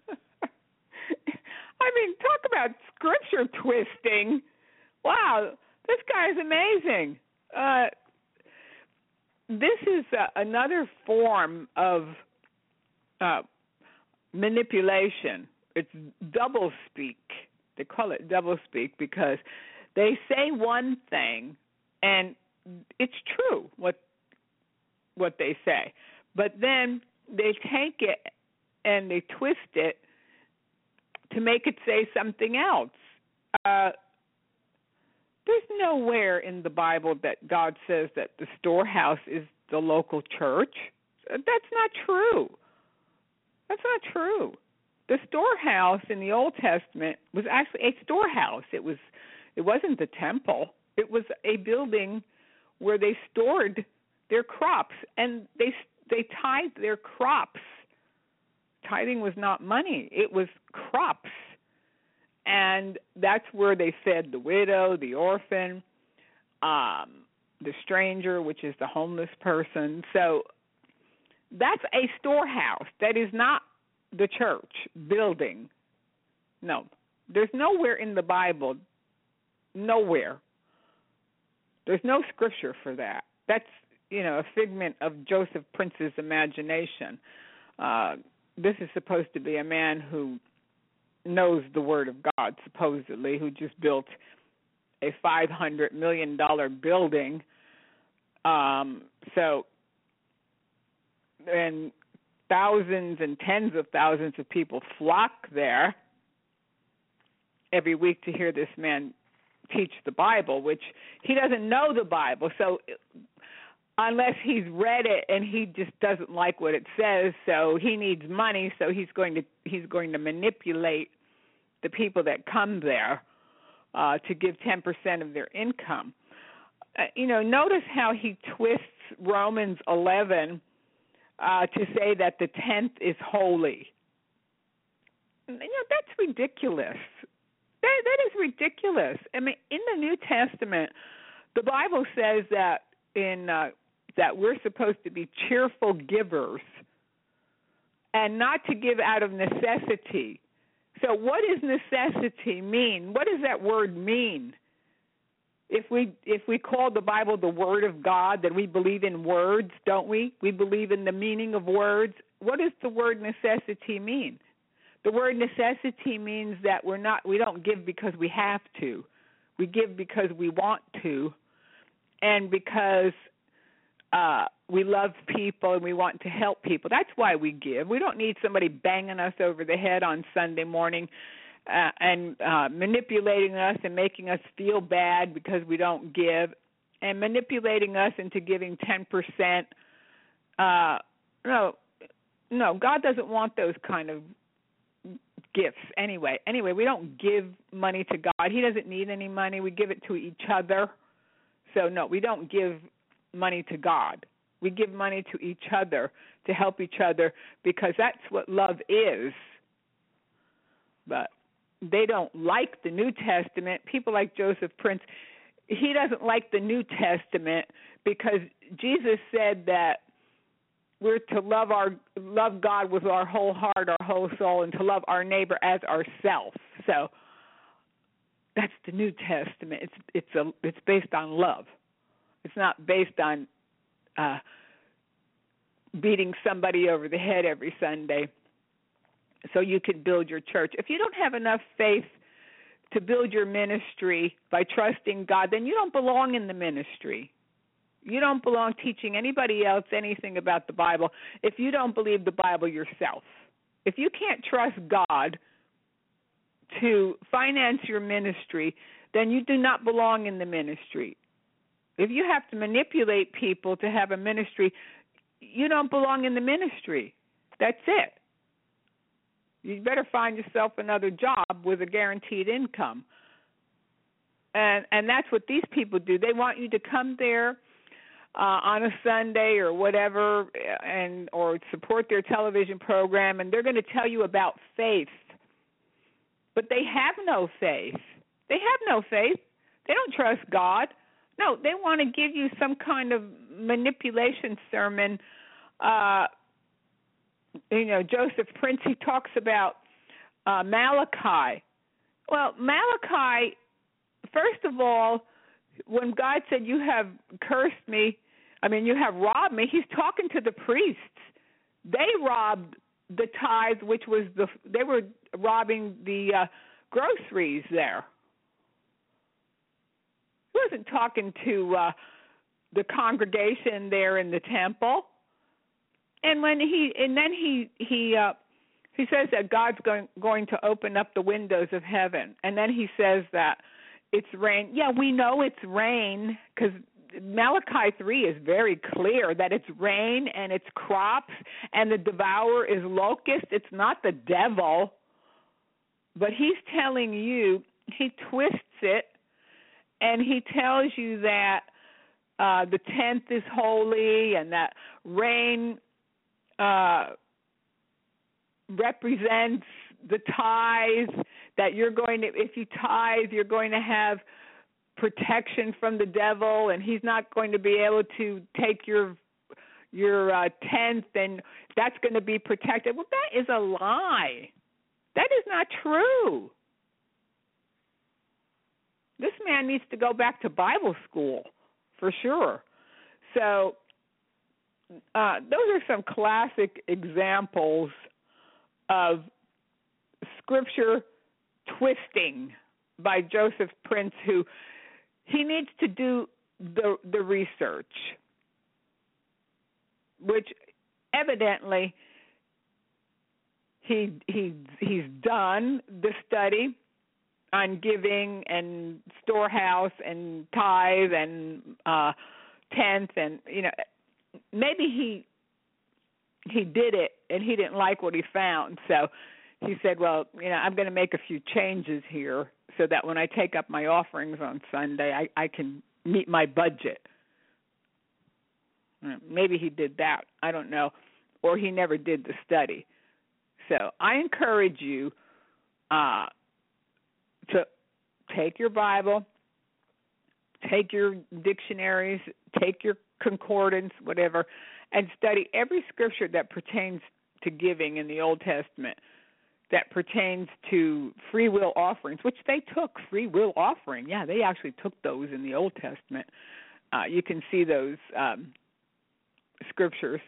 I mean, talk about scripture twisting. Wow, this guy's amazing. Uh, this is uh, another form of uh, manipulation. It's double speak. They call it double speak because they say one thing, and it's true what what they say. But then they take it and they twist it to make it say something else. Uh, there's nowhere in the Bible that God says that the storehouse is the local church. That's not true. That's not true. The storehouse in the Old Testament was actually a storehouse. It was, it wasn't the temple. It was a building where they stored their crops, and they they tithed their crops. Tithing was not money; it was crops, and that's where they fed the widow, the orphan, um, the stranger, which is the homeless person. So that's a storehouse. That is not the church building. No, there's nowhere in the Bible, nowhere. There's no scripture for that. That's, you know, a figment of Joseph Prince's imagination. Uh, this is supposed to be a man who knows the Word of God, supposedly, who just built a five hundred million dollars building. Um, so, and thousands and tens of thousands of people flock there every week to hear this man teach the Bible, which he doesn't know the Bible. So unless he's read it and he just doesn't like what it says, so he needs money, so he's going to he's going to manipulate the people that come there uh, to give ten percent of their income. Uh, you know, notice how he twists Romans eleven uh, to say that the tenth is holy. You know, that's ridiculous. That, that is ridiculous. I mean, in the New Testament, the Bible says that in uh, that we're supposed to be cheerful givers and not to give out of necessity. So what does necessity mean? What does that word mean? If we if we call the Bible the Word of God, then we believe in words, don't we? We believe in the meaning of words. What does the word necessity mean? The word necessity means that we're not we don't give because we have to. We give because we want to, and because uh, we love people and we want to help people. That's why we give. We don't need somebody banging us over the head on Sunday morning uh, and uh, manipulating us and making us feel bad because we don't give, and manipulating us into giving ten percent. Uh, no, no, God doesn't want those kind of gifts anyway. Anyway, we don't give money to God. He doesn't need any money. We give it to each other. So, no, we don't give money to God. We give money to each other to help each other because that's what love is. But they don't like the New Testament. People like Joseph Prince, he doesn't like the New Testament because Jesus said that we're to love our love God with our whole heart, our whole soul, and to love our neighbor as ourselves. So that's the New Testament. It's it's a it's based on love. It's not based on uh, beating somebody over the head every Sunday so you can build your church. If you don't have enough faith to build your ministry by trusting God, then you don't belong in the ministry. You don't belong teaching anybody else anything about the Bible if you don't believe the Bible yourself. If you can't trust God to finance your ministry, then you do not belong in the ministry. If you have to manipulate people to have a ministry, you don't belong in the ministry. That's it. You better find yourself another job with a guaranteed income. And and that's what these people do. They want you to come there Uh, on a Sunday or whatever, and or support their television program, and they're going to tell you about faith. But they have no faith. They have no faith. They don't trust God. No, they want to give you some kind of manipulation sermon. Uh, you know, Joseph Prince, he talks about uh, Malachi. Well, Malachi, first of all, when God said, you have cursed me, I mean, you have robbed me, he's talking to the priests. They robbed the tithe, which was the, they were robbing the uh, groceries there. He wasn't talking to uh, the congregation there in the temple. and when he and then he he uh, he says that God's going going to open up the windows of heaven, and then he says that it's rain. Yeah, we know it's rain because Malachi three is very clear that it's rain and it's crops and the devourer is locust. It's not the devil. But he's telling you, he twists it, and he tells you that uh, the tenth is holy and that rain uh, represents the tithes, that you're going to, if you tithe, you're going to have protection from the devil, and he's not going to be able to take your your uh, tenth, and that's going to be protected. Well, that is a lie. That is not true. This man needs to go back to Bible school, for sure. So uh, those are some classic examples of scripture twisting by Joseph Prince, who he needs to do the the research, which evidently he he he's done the study on giving and storehouse and tithe and uh, tenth, and you know, maybe he he did it and he didn't like what he found, so he said, well, you know, I'm going to make a few changes here so that when I take up my offerings on Sunday, I, I can meet my budget. Maybe he did that. I don't know. Or he never did the study. So I encourage you uh, to take your Bible, take your dictionaries, take your concordance, whatever, and study every scripture that pertains to giving in the Old Testament, that pertains to free will offerings, which they took free will offering. Yeah, they actually took those in the Old Testament. Uh, you can see those um, scriptures.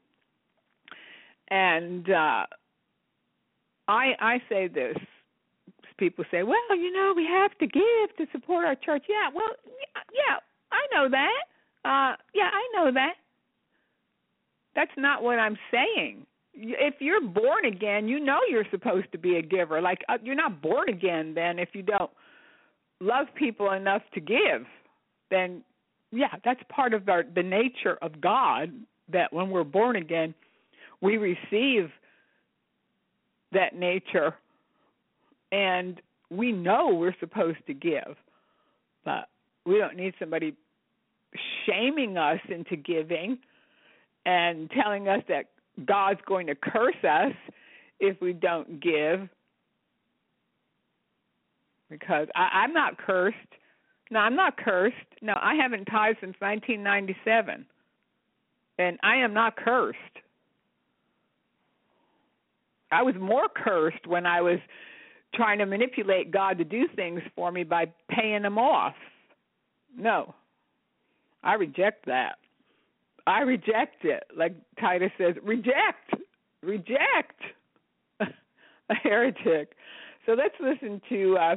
And uh, I I say this. People say, well, you know, we have to give to support our church. Yeah, well, yeah, I know that. Uh, yeah, I know that. That's not what I'm saying. If you're born again, you know you're supposed to be a giver. Like, uh, you're not born again then if you don't love people enough to give. Then, yeah, that's part of our, the nature of God, that when we're born again, we receive that nature, and we know we're supposed to give. But we don't need somebody shaming us into giving and telling us that God's going to curse us if we don't give. Because I, I'm not cursed. No, I'm not cursed. No, I haven't tithed since nineteen ninety-seven. And I am not cursed. I was more cursed when I was trying to manipulate God to do things for me by paying him off. No, I reject that. I reject it. Like Titus says, reject, reject a heretic. So let's listen to uh,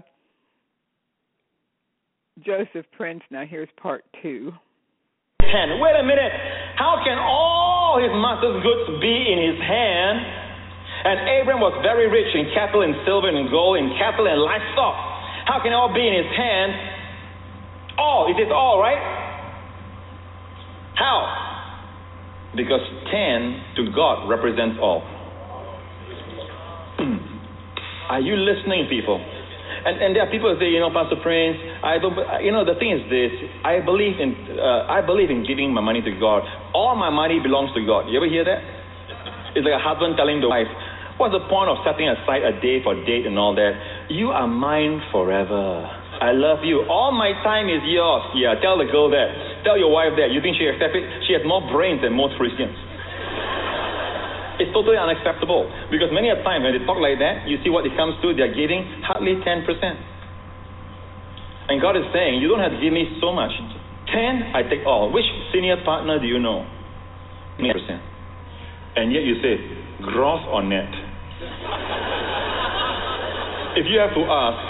Joseph Prince. Now here's part two. Hand. Wait a minute. How can all his master's goods be in his hand? And Abram was very rich in cattle and silver and gold, in cattle and livestock. How can it all be in his hand? All. It is all, right? How? Because ten to God represents all. Are you listening, people? And and there are people who say, you know, Pastor Prince, I don't. You know, the thing is this: I believe in uh, I believe in giving my money to God. All my money belongs to God. You ever hear that? It's like a husband telling the wife, "What's the point of setting aside a day for date and all that? You are mine forever. I love you. All my time is yours." Yeah, tell the girl that. Tell your wife that. You think she accepts it? She has more brains than most Christians. It's totally unacceptable. Because many a time when they talk like that, you see what it comes to, they're giving hardly ten percent. And God is saying, you don't have to give me so much. ten, I take all. Which senior partner do you know? ten percent. And yet you say, gross or net? If you have to ask,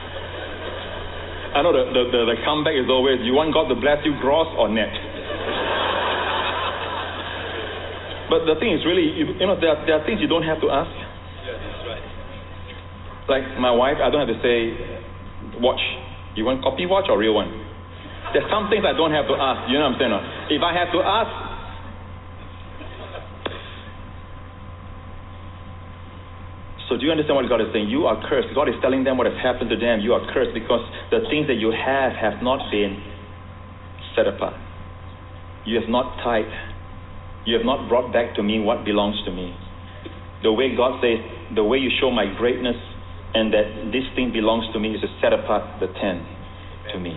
I know the, the, the, the comeback is always, you want God to bless you gross or net? But the thing is really, you, you know, there are, there are things you don't have to ask. Yeah, that's right. Like my wife, I don't have to say, watch. You want copy watch or real one? There's some things I don't have to ask. You know what I'm saying? No? If I have to ask, so do you understand what God is saying? You are cursed. God is telling them what has happened to them. You are cursed because the things that you have have not been set apart. You have not tithed. You have not brought back to me what belongs to me. The way God says, the way you show my greatness and that this thing belongs to me is to set apart the ten to me.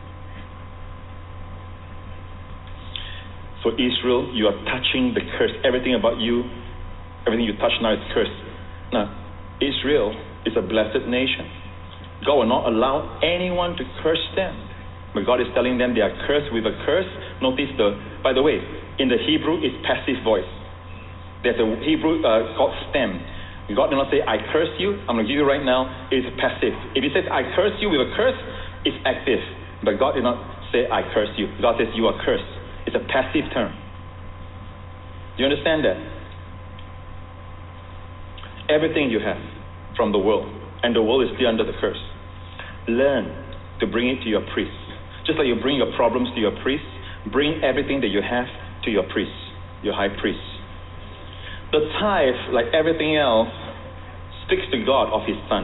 So Israel, you are touching the curse. Everything about you, everything you touch now is cursed. Now, Israel is a blessed nation. God will not allow anyone to curse them. But God is telling them they are cursed with a curse. Notice the, by the way, in the Hebrew, it's passive voice. There's a Hebrew uh, called stem. God did not say, I curse you. I'm going to give you right now. It's passive. If He says, I curse you with a curse, it's active. But God did not say, I curse you. God says, you are cursed. It's a passive term. Do you understand that? Everything you have from the world, and the world is still under the curse. Learn to bring it to your priest. Just like you bring your problems to your priest, bring everything that you have to your priest, your high priest. The tithe, like everything else, sticks to God of His Son.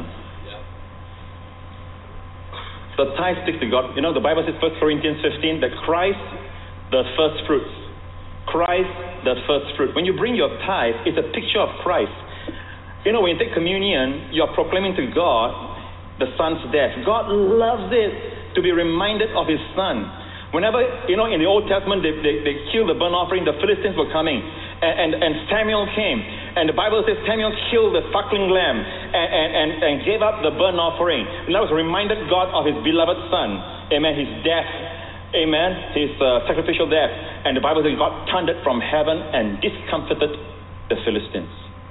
The tithe sticks to God. You know, the Bible says, First Corinthians fifteen, that Christ, the first fruits. Christ, the first fruit. When you bring your tithe, it's a picture of Christ. You know, when you take communion, you are proclaiming to God the Son's death. God loves it to be reminded of His Son. Whenever, you know, in the Old Testament, they, they, they killed the burnt offering, the Philistines were coming. And, and, and Samuel came. And the Bible says Samuel killed the suckling lamb and, and, and, and gave up the burnt offering. And that was reminded God of His beloved Son. Amen. His death. Amen. His uh, sacrificial death. And the Bible says God thundered from heaven and discomfited the Philistines.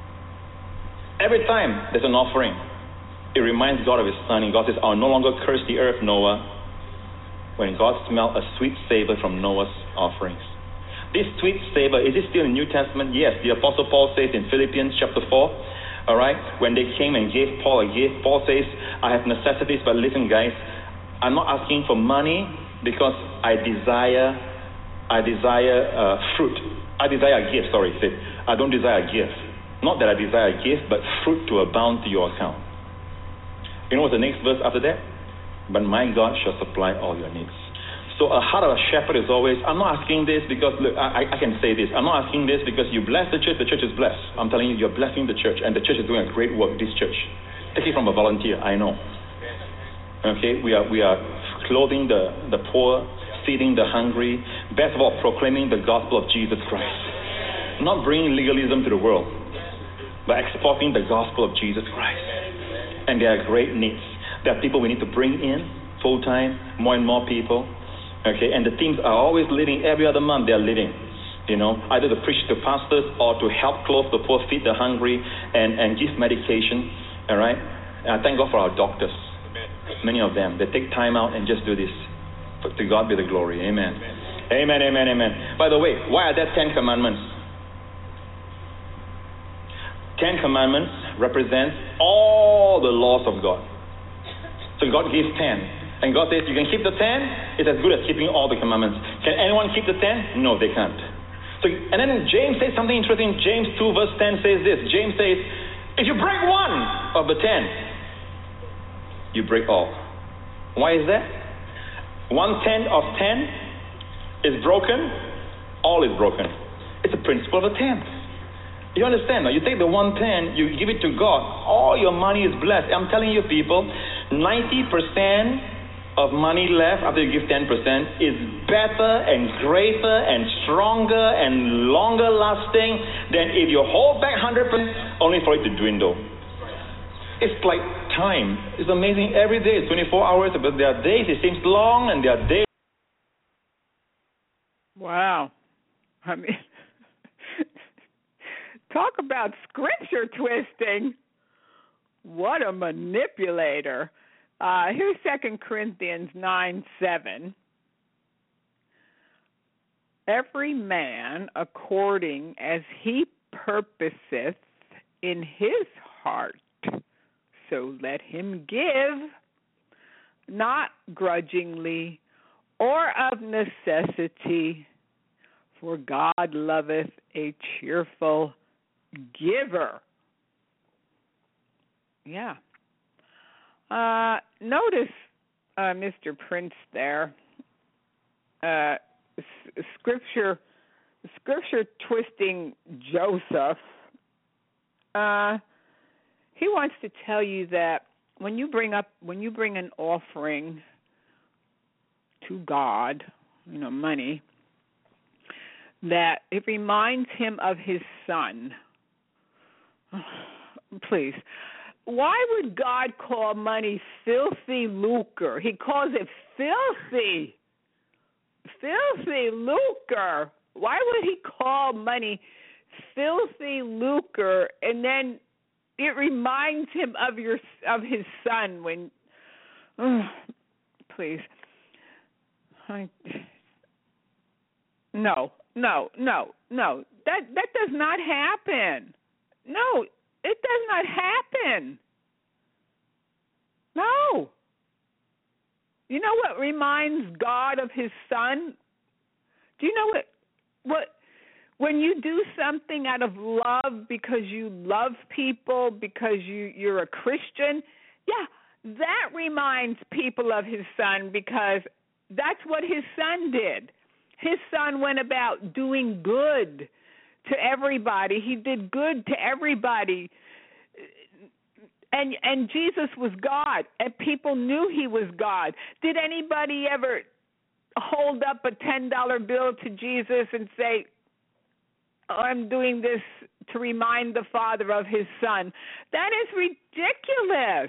Every time there's an offering, it reminds God of His Son. And God says, I'll no longer curse the earth, Noah. When God smelled a sweet savor from Noah's offerings. This sweet savor, is it still in the New Testament? Yes. The Apostle Paul says in Philippians chapter four, all right, when they came and gave Paul a gift, Paul says, I have necessities, but listen, guys, I'm not asking for money because I desire, I desire uh, fruit. I desire a gift, sorry, say, I don't desire a gift. Not that I desire a gift, but fruit to abound to your account. You know what's the next verse after that? But my God shall supply all your needs. So a heart of a shepherd is always, I'm not asking this because, look, I, I can say this. I'm not asking this because you bless the church, the church is blessed. I'm telling you, you're blessing the church, and the church is doing a great work, this church. Take it from a volunteer, I know. Okay, we are we are clothing the, the poor, feeding the hungry, best of all, proclaiming the gospel of Jesus Christ. Not bringing legalism to the world, but exporting the gospel of Jesus Christ. And there are great needs. There are people we need to bring in full-time, more and more people. Okay, and the teams are always living every other month. They are living, you know, either to preach to pastors or to help clothe the poor, feed the hungry, and, and give medication. All right, and I thank God for our doctors. Many of them, they take time out and just do this. But to God be the glory. Amen. Amen. Amen. Amen. By the way, why are there Ten Commandments? Ten Commandments represent all the laws of God. So God gives ten. And God says, you can keep the ten, it's as good as keeping all the commandments. Can anyone keep the ten? No, they can't. So, and then James says something interesting. James two verse ten says this. James says, if you break one of the ten, you break all. Why is that? One tenth of ten is broken, all is broken. It's a principle of a tenth. You understand? Now, you take the one ten, you give it to God, all your money is blessed. I'm telling you people, ninety percent of money left after you give ten percent is better and greater and stronger and longer lasting than if you hold back one hundred percent only for it to dwindle. It's like time. It's amazing. Every day is twenty-four hours, but there are days it seems long and there are days. Wow. I mean, talk about scripture twisting. What a manipulator. Uh, here's Second Corinthians nine seven. every man according as he purposeth in his heart, so let him give, not grudgingly or of necessity, for God loveth a cheerful giver. Yeah. Uh, notice uh, Mister Prince there. Uh, s- scripture, scripture twisting Joseph. Uh, he wants to tell you that when you bring up, when you bring an offering to God, you know, money, that it reminds him of his son. Please. Why would God call money filthy lucre? He calls it filthy. Filthy lucre. Why would he call money filthy lucre? And then it reminds him of your of his son when oh, please. I, no, no, no, no. That that does not happen. No, it does not happen. No. You know what reminds God of his son? Do you know what what when you do something out of love because you love people, because you, you're a Christian, yeah, that reminds people of his son because that's what his son did. His son went about doing good to everybody. He did good to everybody. And and Jesus was God, and people knew he was God. Did anybody ever hold up a ten dollar bill to Jesus and say, oh, I'm doing this to remind the Father of his son? That is ridiculous.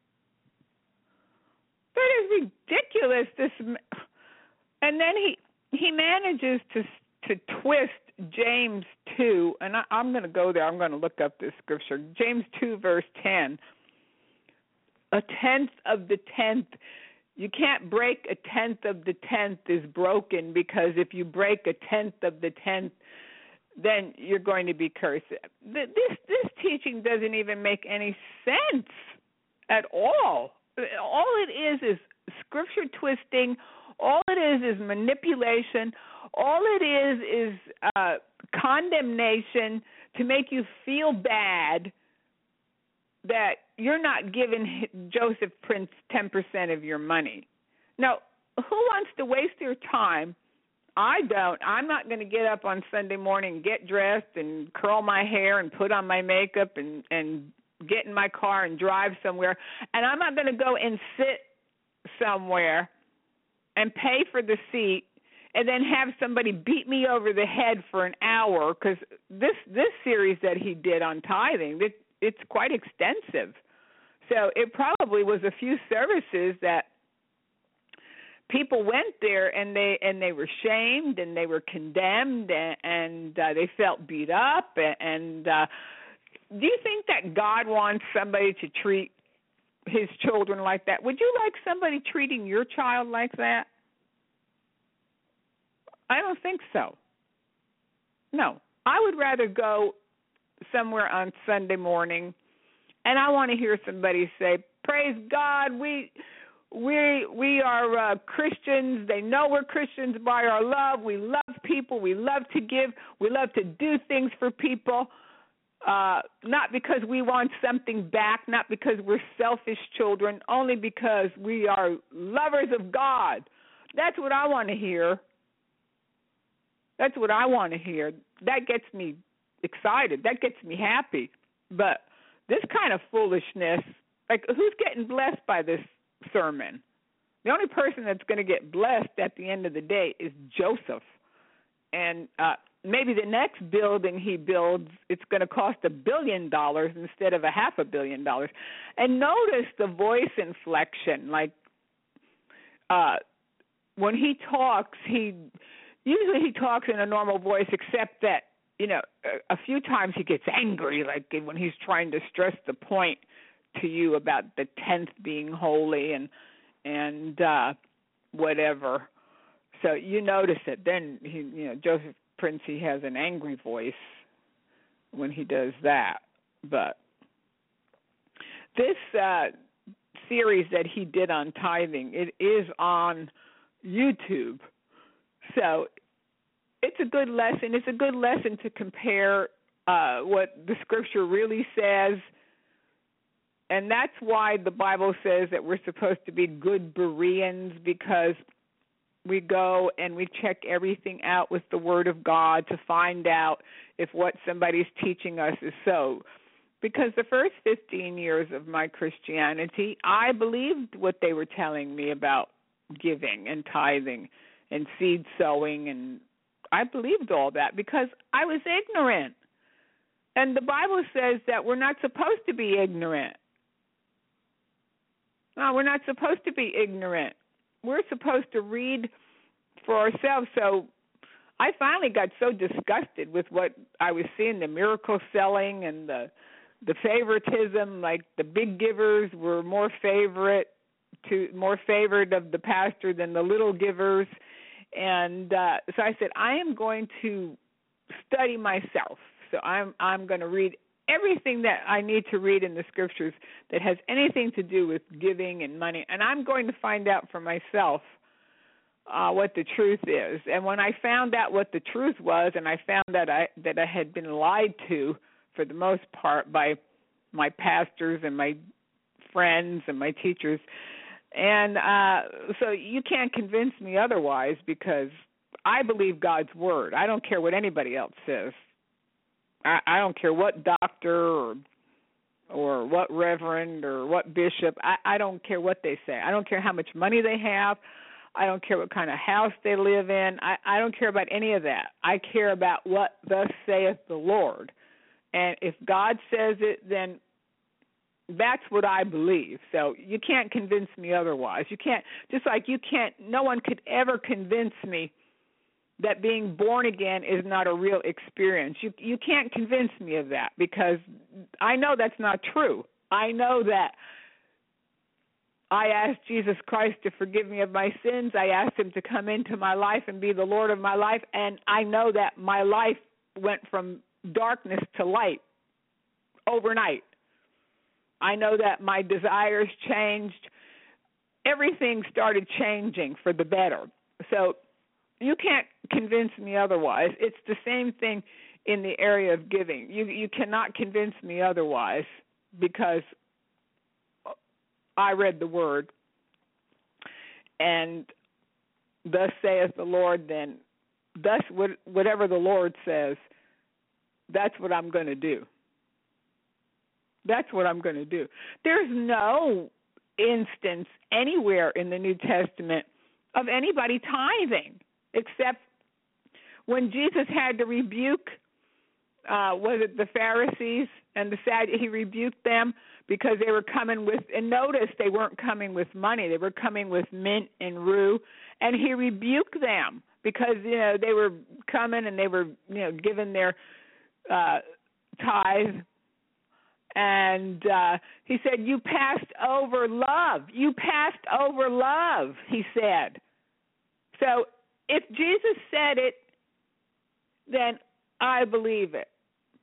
That is ridiculous. This, and then he he manages to to twist James two, and I, I'm going to go there. I'm going to look up this scripture. James two, verse ten. A tenth of the tenth. You can't break a tenth of the tenth is broken, because if you break a tenth of the tenth, then you're going to be cursed. This this teaching doesn't even make any sense at all. All it is is scripture twisting. All it is is manipulation. All it is is uh, condemnation to make you feel bad that you're not giving Joseph Prince ten percent of your money. Now, who wants to waste your time? I don't. I'm not going to get up on Sunday morning, get dressed and curl my hair and put on my makeup and, and get in my car and drive somewhere. And I'm not going to go and sit somewhere and pay for the seat and then have somebody beat me over the head for an hour, because this, this series that he did on tithing, it, it's quite extensive. So it probably was a few services that people went there and they and they were shamed and they were condemned and, and uh, they felt beat up. And, and uh, do you think that God wants somebody to treat his children like that? Would you like somebody treating your child like that? I don't think so. No. I would rather go somewhere on Sunday morning and I want to hear somebody say, praise God, we we we are uh, Christians. They know we're Christians by our love. We love people. We love to give. We love to do things for people, uh, not because we want something back, not because we're selfish children, only because we are lovers of God. That's what I want to hear. That's what I want to hear. That gets me excited. That gets me happy. But this kind of foolishness, like, who's getting blessed by this sermon? The only person that's going to get blessed at the end of the day is Joseph. And uh, maybe the next building he builds, it's going to cost a billion dollars instead of a half a billion dollars. And notice the voice inflection. Like, uh, when he talks, he usually he talks in a normal voice, except that, you know, a, a few times he gets angry, like when he's trying to stress the point to you about the tenth being holy and and uh, whatever. So you notice it. Then, he, you know, Joseph Prince, he has an angry voice when he does that. But this uh, series that he did on tithing, it is on YouTube. So it's a good lesson. It's a good lesson to compare uh, what the Scripture really says. And that's why the Bible says that we're supposed to be good Bereans, because we go and we check everything out with the Word of God to find out if what somebody's teaching us is so. Because the first fifteen years of my Christianity, I believed what they were telling me about giving and tithing and seed sowing, and I believed all that because I was ignorant. And the Bible says that we're not supposed to be ignorant. No, we're not supposed to be ignorant. We're supposed to read for ourselves. So I finally got so disgusted with what I was seeing, the miracle selling and the the favoritism, like the big givers were more favorite to more favored of the pastor than the little givers. And uh, so I said, I am going to study myself. So I'm I'm going to read everything that I need to read in the Scriptures that has anything to do with giving and money, and I'm going to find out for myself uh, what the truth is. And when I found out what the truth was, and I found that I that I had been lied to for the most part by my pastors and my friends and my teachers, and uh, so you can't convince me otherwise, because I believe God's Word. I don't care what anybody else says. I, I don't care what doctor or or what reverend or what bishop. I, I don't care what they say. I don't care how much money they have. I don't care what kind of house they live in. I, I don't care about any of that. I care about what thus saith the Lord. And if God says it, then that's what I believe. So you can't convince me otherwise. You can't, just like you can't, no one could ever convince me that being born again is not a real experience. You you can't convince me of that, because I know that's not true. I know that I asked Jesus Christ to forgive me of my sins. I asked him to come into my life and be the Lord of my life, and I know that my life went from darkness to light overnight. I know that my desires changed. Everything started changing for the better. So you can't convince me otherwise. It's the same thing in the area of giving. You you cannot convince me otherwise, because I read the Word, and thus saith the Lord, then thus whatever the Lord says, that's what I'm going to do. That's what I'm going to do. There's no instance anywhere in the New Testament of anybody tithing, except when Jesus had to rebuke, uh, was it the Pharisees and the Sadducees? He rebuked them because they were coming with, and notice they weren't coming with money. They were coming with mint and rue, and he rebuked them because, you know, they were coming and they were, you know, giving their uh, tithe. And uh, he said, you passed over love. You passed over love, he said. So if Jesus said it, then I believe it.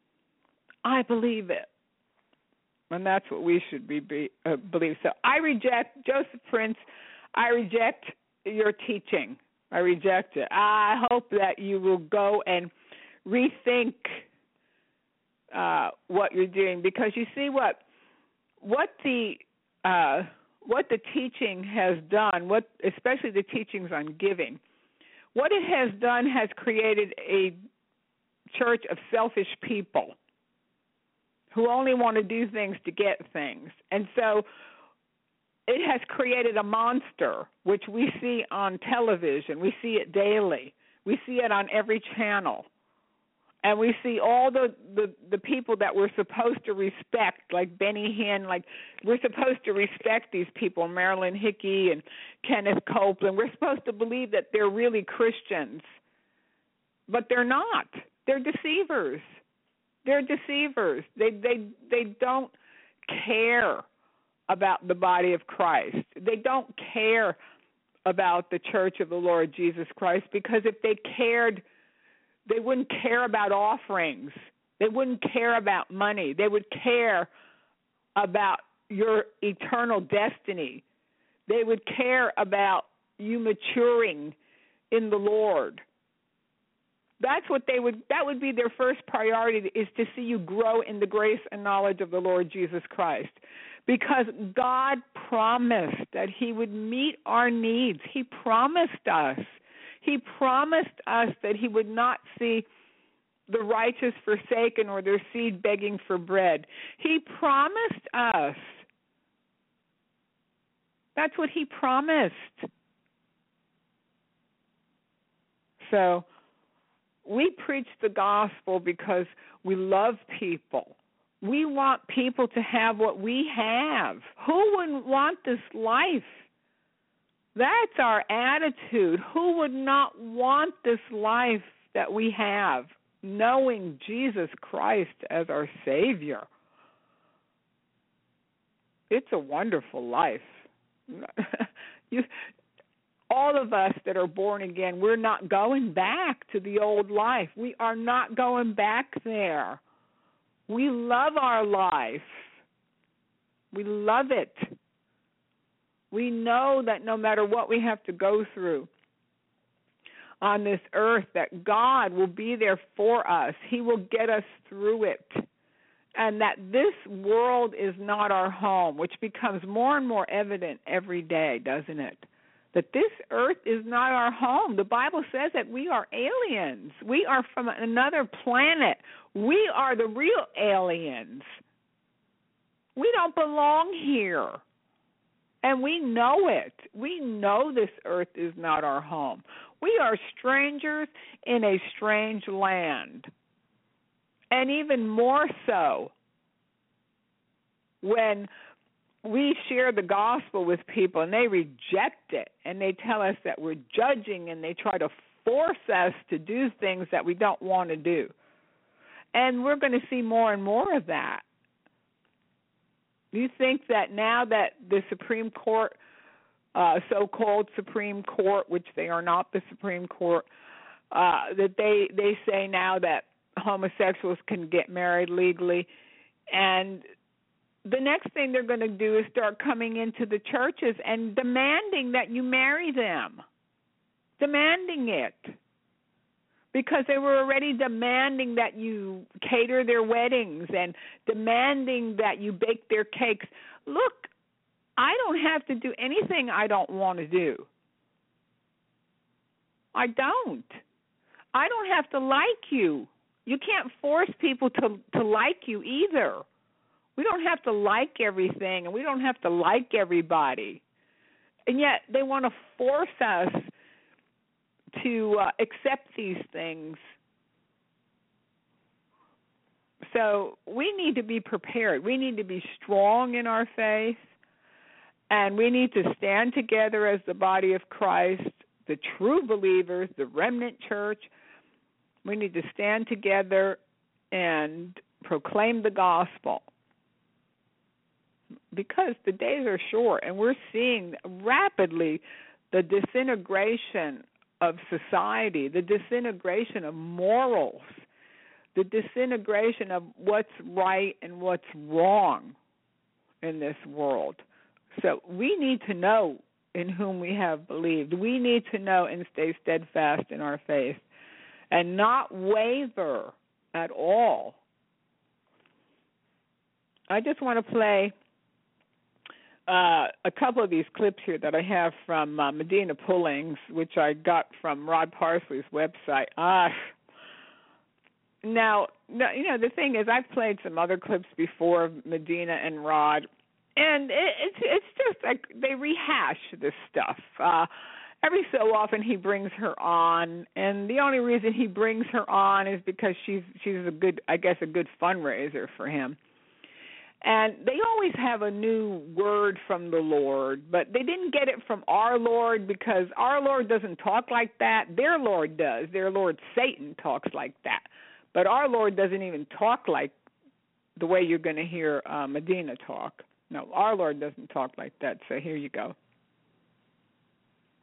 I believe it. And that's what we should be, be uh, believe. So I reject Joseph Prince. I reject your teaching. I reject it. I hope that you will go and rethink uh, what you're doing, because you see what what the uh, what the teaching has done. What especially the teachings on giving. What it has done has created a church of selfish people who only want to do things to get things. And so it has created a monster, which we see on television. We see it daily. We see it on every channel. And we see all the, the, the people that we're supposed to respect, like Benny Hinn, like we're supposed to respect these people, Marilyn Hickey and Kenneth Copeland. We're supposed to believe that they're really Christians, but they're not. They're deceivers. They're deceivers. They they they don't care about the body of Christ. They don't care about the Church of the Lord Jesus Christ, because if they cared, they wouldn't care about offerings. They wouldn't care about money. They would care about your eternal destiny. They would care about you maturing in the Lord. That's what they would, that would be their first priority, is to see you grow in the grace and knowledge of the Lord Jesus Christ. Because God promised that he would meet our needs. He promised us. He promised us that he would not see the righteous forsaken or their seed begging for bread. He promised us. That's what he promised. So we preach the gospel because we love people. We want people to have what we have. Who wouldn't want this life? That's our attitude. Who would not want this life that we have, knowing Jesus Christ as our Savior? It's a wonderful life. you, all of us that are born again, we're not going back to the old life. We are not going back there. We love our life. We love it. We know that no matter what we have to go through on this earth, that God will be there for us. He will get us through it. And that this world is not our home, which becomes more and more evident every day, doesn't it? That this earth is not our home. The Bible says that we are aliens. We are from another planet. We are the real aliens. We don't belong here. And we know it. We know this earth is not our home. We are strangers in a strange land. And even more so when we share the gospel with people and they reject it and they tell us that we're judging and they try to force us to do things that we don't want to do. And we're going to see more and more of that. You think that now that the Supreme Court, uh, so-called Supreme Court, which they are not the Supreme Court, uh, that they, they say now that homosexuals can get married legally, and the next thing they're going to do is start coming into the churches and demanding that you marry them, demanding it, because they were already demanding that you cater their weddings and demanding that you bake their cakes. Look, I don't have to do anything I don't want to do. I don't. I don't have to like you. You can't force people to, to like you either. We don't have to like everything, and we don't have to like everybody. And yet they want to force us to uh, accept these things. So we need to be prepared. We need to be strong in our faith, and we need to stand together as the body of Christ, the true believers, the remnant church. We need to stand together and proclaim the gospel, because the days are short, and we're seeing rapidly the disintegration of society, the disintegration of morals, the disintegration of what's right and what's wrong in this world. So we need to know in whom we have believed. We need to know and stay steadfast in our faith and not waver at all. I just want to play Uh, a couple of these clips here that I have from uh, Medina Pullings, which I got from Rod Parsley's website. Ah, now, you know, the thing is, I've played some other clips before of Medina and Rod, and it, it's it's just like they rehash this stuff. Uh, every so often he brings her on, and the only reason he brings her on is because she's she's a good, I guess, a good fundraiser for him. And they always have a new word from the Lord, but they didn't get it from our Lord, because our Lord doesn't talk like that. Their Lord does. Their Lord Satan talks like that. But our Lord doesn't even talk like the way you're going to hear uh, Medina talk. No, our Lord doesn't talk like that, so here you go.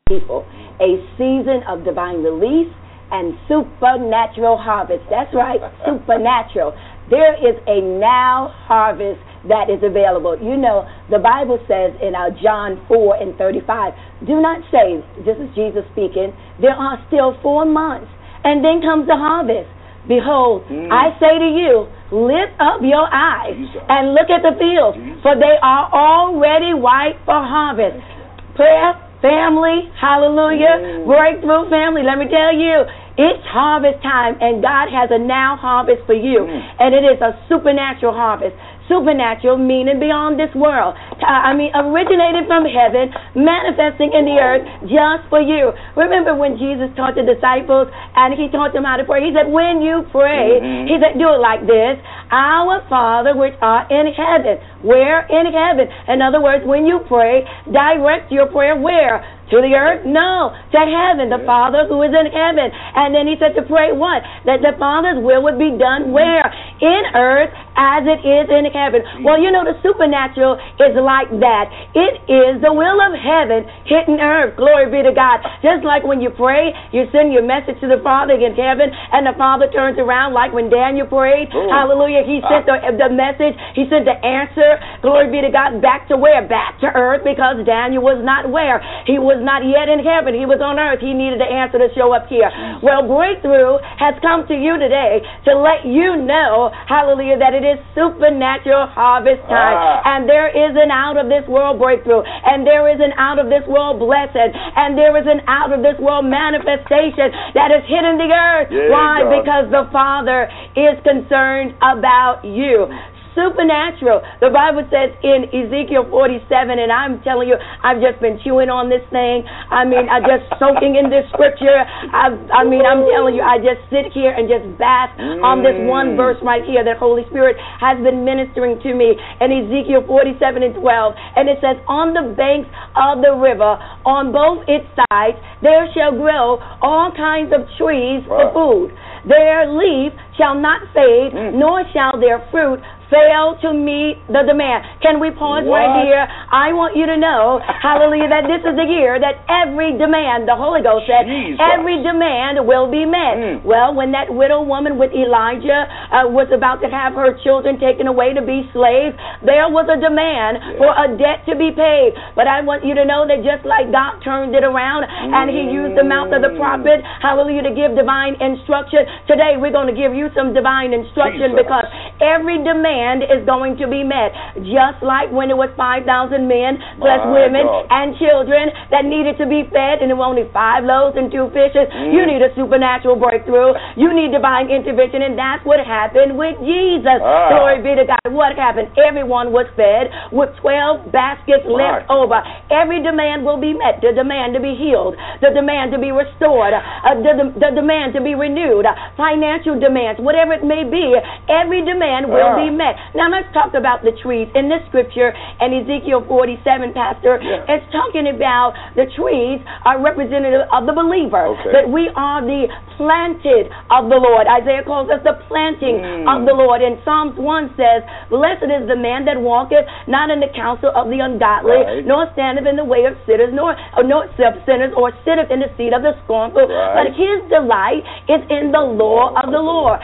people. A season of divine release and supernatural harvest. That's right, supernatural. There is a now harvest that is available. You know, the Bible says in our John four and thirty-five, do not say, this is Jesus speaking, there are still four months, and then comes the harvest. Behold, mm. I say to you, lift up your eyes Jesus. And look at the fields, Jesus. For they are already white for harvest. Prayer, family, hallelujah, mm. breakthrough family, let me tell you, it's harvest time, and God has a now harvest for you, mm. and it is a supernatural harvest. Supernatural meaning beyond this world. I mean, originated from heaven, manifesting in the earth just for you. Remember when Jesus taught the disciples and he taught them how to pray? He said, when you pray, mm-hmm. he said, do it like this. Our Father which art in heaven. Where? In heaven. In other words, when you pray, direct your prayer where? To the earth? No, to heaven, the Father who is in heaven. And then he said to pray what? That the Father's will would be done where? In earth as it is in heaven. Well, you know, the supernatural is like that. It is the will of heaven hitting earth. Glory be to God. Just like when you pray, you send your message to the Father in heaven, and the Father turns around like when Daniel prayed. Ooh. Hallelujah. He sent the, the message. He sent the answer. Glory be to God. Back to where? Back to earth, because Daniel was not where? He was not yet in heaven. He was on earth. He needed the answer to show up here. Well, breakthrough has come to you today to let you know, hallelujah, that it is supernatural harvest time. Ah. And there is an out of this world breakthrough. And there is an out of this world blessing. And there is an out of this world manifestation that is hitting the earth. Yeah, why? God. Because the Father is concerned about you. Supernatural. The Bible says in Ezekiel forty-seven, and I'm telling you, I've just been chewing on this thing. I mean, I'm just soaking in this scripture. I, I mean, I'm telling you, I just sit here and just bask mm. on this one verse right here that Holy Spirit has been ministering to me in Ezekiel forty-seven and twelve. And it says, on the banks of the river, on both its sides, there shall grow all kinds of trees wow. for food. Their leaf shall not fade, mm. nor shall their fruit fail to meet the demand. Can we pause what? right here? I want you to know, hallelujah, that this is the year that every demand, the Holy Ghost said, Jesus. every demand will be met. Mm. Well, when that widow woman with Elijah uh, was about to have her children taken away to be slaves, there was a demand yeah. for a debt to be paid. But I want you to know that just like God turned it around mm. and he used the mouth of the prophet, hallelujah, to give divine instruction, today we're going to give you some divine instruction Jesus. because every demand is going to be met. Just like when it was five thousand men plus My women God. and children that needed to be fed, and there were only five loaves and two fishes. Mm. You need a supernatural breakthrough. You need divine intervention, and that's what happened with Jesus. Ah. Glory be to God. What happened? Everyone was fed with twelve baskets My. left over. Every demand will be met. The demand to be healed. The demand to be restored. Uh, the, the, the demand to be renewed. Uh, financial demands. Whatever it may be, every demand will ah. be met. Now let's talk about the trees. In this scripture, in Ezekiel forty-seven, Pastor, yeah. it's talking about the trees are representative of the believer. Okay. That we are the planted of the Lord. Isaiah calls us the planting mm. of the Lord. And Psalms one says, blessed is the man that walketh not in the counsel of the ungodly, right. nor standeth in the way of sinners, nor, or nor sinners, or sitteth in the seat of the scornful. Right. But his delight is in the law of the Lord.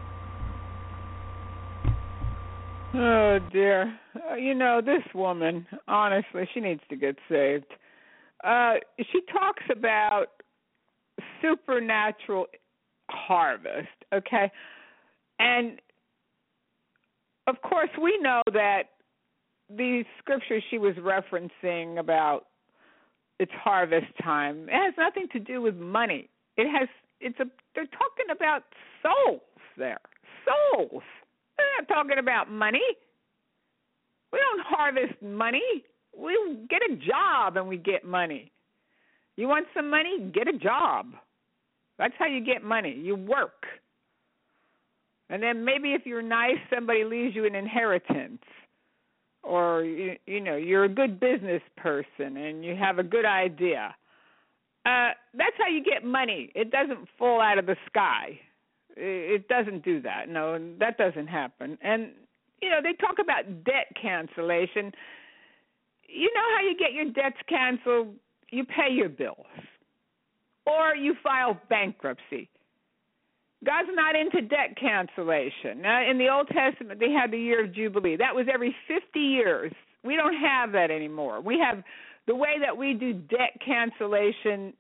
Oh, dear. Uh, you know, this woman, honestly, she needs to get saved. Uh, she talks about supernatural harvest, okay? And, of course, we know that the scriptures she was referencing about it's harvest time, it has nothing to do with money. It has, it's a, they're talking about souls there. Souls. We're not talking about money. We don't harvest money. We get a job and we get money. You want some money? Get a job. That's how you get money. You work. And then maybe if you're nice, somebody leaves you an inheritance. Or, you, you know, you're a good business person and you have a good idea. Uh, that's how you get money. It doesn't fall out of the sky. It doesn't do that. No, that doesn't happen. And, you know, they talk about debt cancellation. You know how you get your debts canceled? you pay your bills, or you file bankruptcy. God's not into debt cancellation. Now, in the Old Testament, they had the year of Jubilee. That was every fifty years. We don't have that anymore. We have the way that we do debt cancellation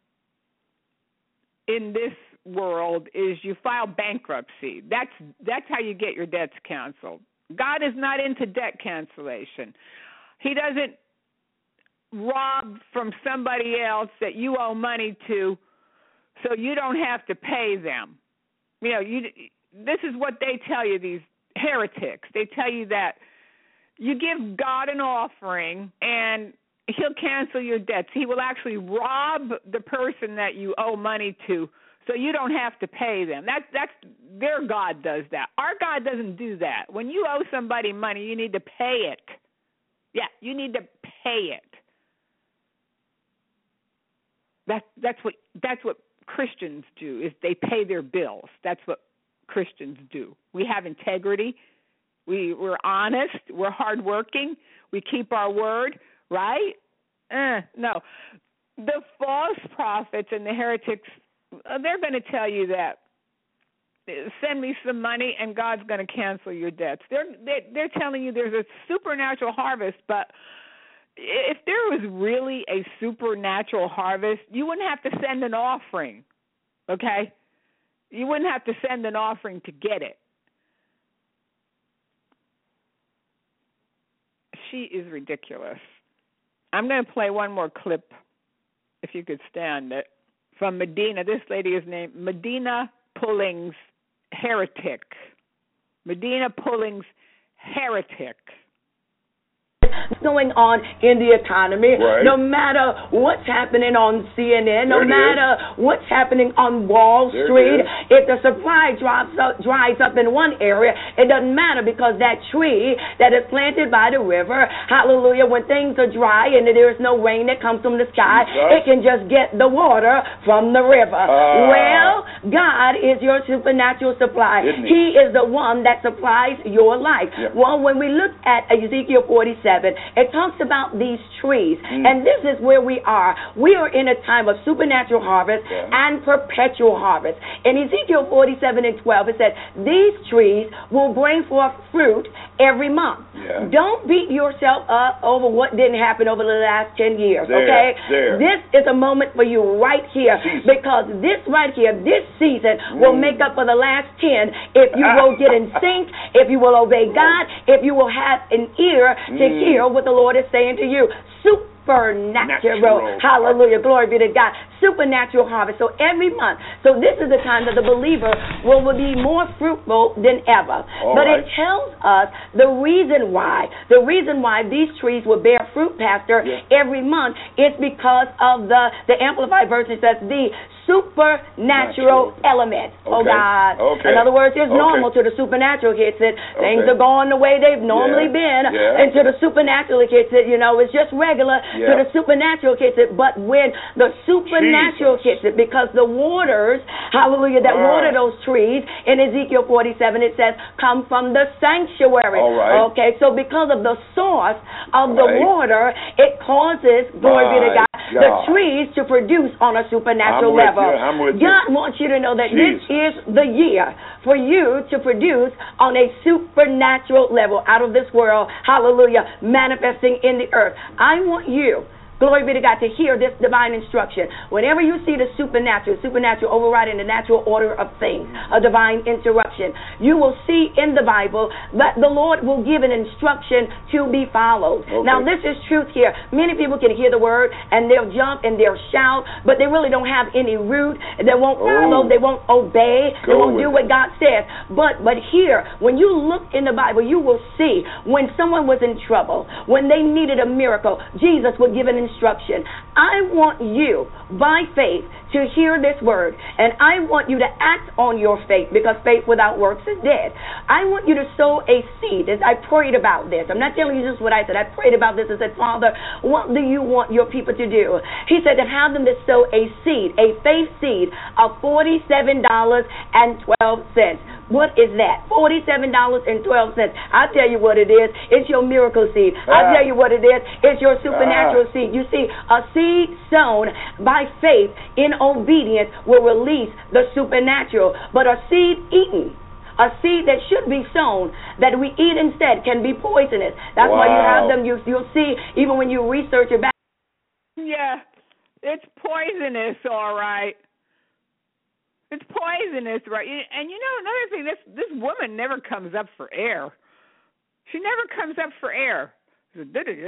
in this world is you file bankruptcy. That's that's how you get your debts canceled. God is not into debt cancellation. He doesn't rob from somebody else that you owe money to so you don't have to pay them. You know, you, this is what they tell you, these heretics. They tell you that you give God an offering and he'll cancel your debts. He will actually rob the person that you owe money to so you don't have to pay them. That, that's their God does that. Our God doesn't do that. When you owe somebody money, you need to pay it. Yeah, you need to pay it. That, that's what that's what Christians do, is they pay their bills. That's what Christians do. We have integrity. We, we're honest. We're hardworking. We keep our word, right? Uh, no. The false prophets and the heretics, they're going to tell you that, send me some money and God's going to cancel your debts. They're, they're, they're telling you there's a supernatural harvest, but if there was really a supernatural harvest, you wouldn't have to send an offering, okay? You wouldn't have to send an offering to get it. She is ridiculous. I'm going to play one more clip, if you could stand it, from Medina. This lady is named Medina Pullings Heretic. Medina Pullings Heretic. What's going on in the economy, right. No matter what's happening on C N N, no there matter what's happening on Wall there Street, if the supply drops up, dries up in one area, it doesn't matter, because that tree that is planted by the river, hallelujah, when things are dry and there is no rain that comes from the sky, Jesus. It can just get the water from the river. Uh, well, God is your supernatural supply. Isn't he? he is the one that supplies your life. Yep. Well, when we look at Ezekiel forty-seven, it talks about these trees, mm. and this is where we are. We are in a time of supernatural harvest yeah. and perpetual harvest. In Ezekiel forty-seven and twelve, it says, these trees will bring forth fruit every month. Yeah. Don't beat yourself up over what didn't happen over the last ten years, there, okay? There. This is a moment for you right here, season. because this right here, this season mm. will make up for the last ten if you will get in sync, if you will obey God, if you will have an ear to mm. hear what the Lord is saying to you. Supernatural. Natural. Hallelujah. Glory be to God. Supernatural harvest. So every month. So this is the time that the believer will, will be more fruitful than ever. All but right. it tells us the reason why. The reason why these trees will bear fruit, Pastor, yes. every month is because of the, the Amplified Version says the supernatural Natural. element. Okay. Oh, God. Okay. In other words, it's Okay. normal to the supernatural hits it. Things Okay. are going the way they've normally Yeah. been. Yeah. And to the supernatural hits it, you know, it's just regular. Yeah. To the supernatural hits it. But when the supernatural Jesus. hits it, because the waters, hallelujah, that Ah. water those trees, in Ezekiel forty-seven, it says, come from the sanctuary. All right. Okay, so because of the source of the Right. water, it causes, glory be to My God, God. the trees to produce on a supernatural I'm with level. you. I'm with you. God wants you to know that Jesus. this is the year for you to produce on a supernatural level, out of this world, hallelujah, manifesting in the earth. I want you, glory be to God, to hear this divine instruction. Whenever you see the supernatural, supernatural overriding the natural order of things, a divine interruption, you will see in the Bible that the Lord will give an instruction to be followed. Okay. Now, this is truth here. Many people can hear the word and they'll jump and they'll shout, but they really don't have any root. They won't follow. Oh. They won't obey. Go they won't with do it. what God says. But but here, when you look in the Bible, you will see when someone was in trouble, when they needed a miracle, Jesus would give an instruction. I want you, by faith, to hear this word, and I want you to act on your faith, because faith without works is dead. I want you to sow a seed. As I prayed about this, I'm not telling you just what I said. I prayed about this and said, Father, what do you want your people to do? He said to have them to sow a seed, a faith seed of forty-seven dollars and twelve cents. What is that? forty-seven dollars and twelve cents. I'll tell you what it is. It's your miracle seed. I'll tell you what it is. It's your supernatural seed. You see, a seed sown by faith in obedience will release the supernatural. But a seed eaten, a seed that should be sown, that we eat instead, can be poisonous. That's wow. why you have them. You, you'll see, even when you research it back. Yeah, it's poisonous, all right. It's poisonous, right? And you know, another thing, this this woman never comes up for air. She never comes up for air. You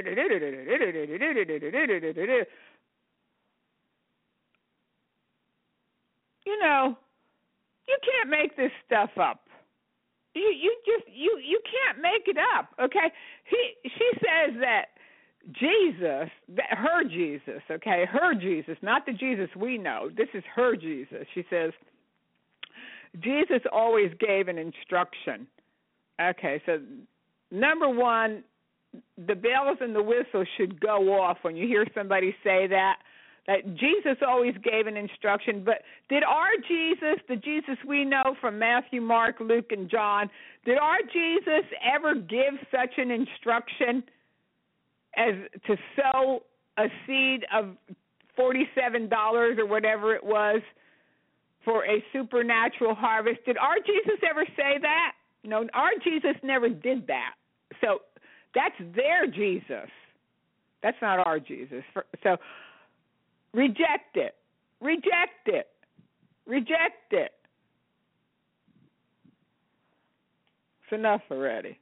know, you can't make this stuff up. You you just you you can't make it up, okay? He she says that Jesus, that her Jesus, okay, her Jesus, not the Jesus we know. This is her Jesus. She says, Jesus always gave an instruction. Okay, so number one, the bells and the whistles should go off when you hear somebody say that, that Jesus always gave an instruction. But did our Jesus, the Jesus we know from Matthew, Mark, Luke, and John, did our Jesus ever give such an instruction as to sow a seed of forty-seven dollars or whatever it was for a supernatural harvest? Did our Jesus ever say that? No, our Jesus never did that. So that's their Jesus. That's not our Jesus. So reject it. Reject it. Reject it. It's enough already.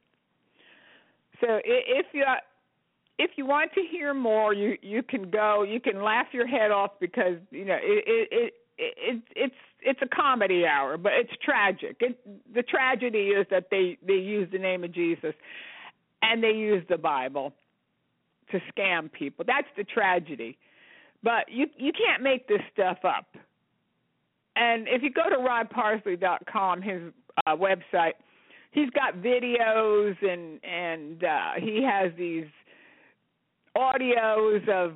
So if you if you want to hear more, you, you can go. You can laugh your head off because you know it it, it, it it's it's a comedy hour, but it's tragic. It, the tragedy is that they, they use the name of Jesus and they use the Bible to scam people. That's the tragedy. But you you can't make this stuff up. And if you go to rod parsley dot com, his uh, website, he's got videos and and uh, he has these audios of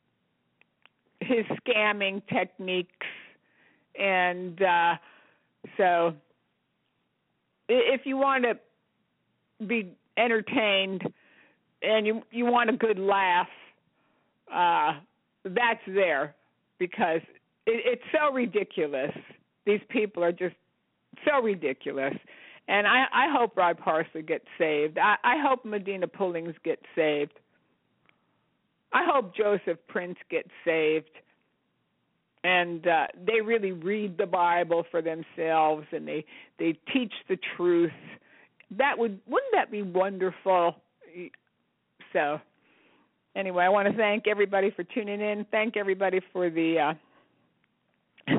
his scamming techniques. And uh, so if you want to be entertained and you you want a good laugh, uh, that's there because it, it's so ridiculous. These people are just so ridiculous. And I, I hope Rod Parsley gets saved. I, I hope Medina Pullings gets saved. I hope Joseph Prince gets saved. And uh, they really read the Bible for themselves, and they, they teach the truth. That would wouldn't that be wonderful? So, anyway, I want to thank everybody for tuning in. Thank everybody for the uh,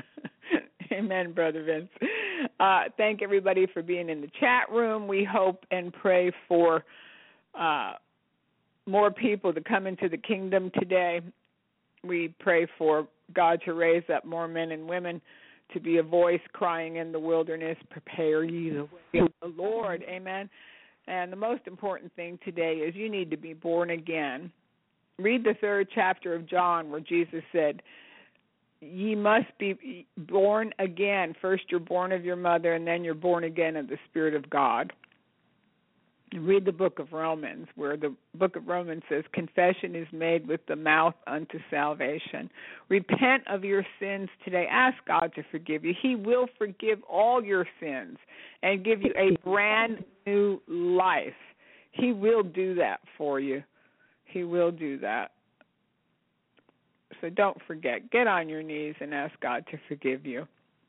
amen, Brother Vince. Uh, thank everybody for being in the chat room. We hope and pray for uh, more people to come into the kingdom today. We pray for God to raise up more men and women to be a voice crying in the wilderness, prepare ye the way of the Lord. Amen. And the most important thing today is you need to be born again. Read the third chapter of John where Jesus said, ye must be born again. First you're born of your mother, and then you're born again of the Spirit of God. Read the book of Romans, where the book of Romans says, confession is made with the mouth unto salvation. Repent of your sins today. Ask God to forgive you. He will forgive all your sins and give you a brand new life. He will do that for you. He will do that. So don't forget, get on your knees and ask God to forgive you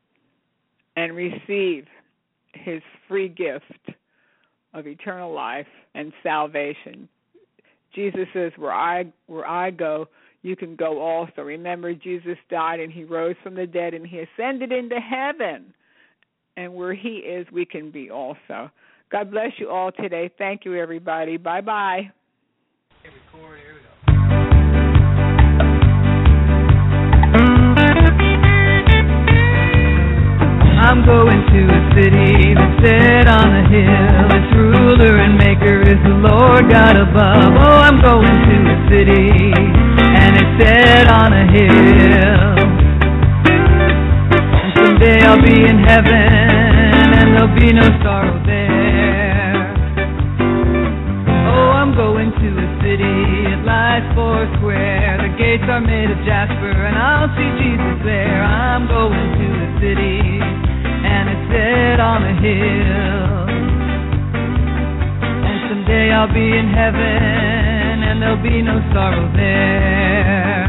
and receive his free gift of eternal life and salvation. Jesus says, where I where I go, you can go also. Remember, Jesus died and he rose from the dead and he ascended into heaven. And where he is, we can be also. God bless you all today. Thank you, everybody. Bye-bye. I'm going to a city that's set on a hill. Its ruler and maker is the Lord God above. Oh, I'm going to a city, and it's set on a hill. And someday I'll be in heaven, and there'll be no sorrow there. Oh, I'm going to a city, it lies four square. The gates are made of jasper, and I'll see Jesus there. I'm going to a city, and it's set on a hill. And someday I'll be in heaven, and there'll be no sorrow there.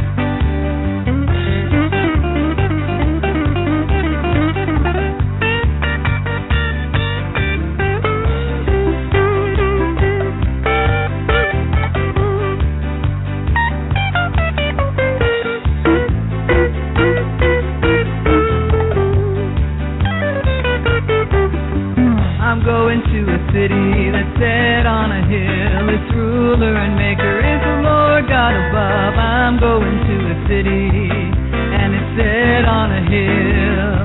I'm going to a city that's set on a hill. Its ruler and maker is the Lord God above. I'm going to a city, and it's set on a hill.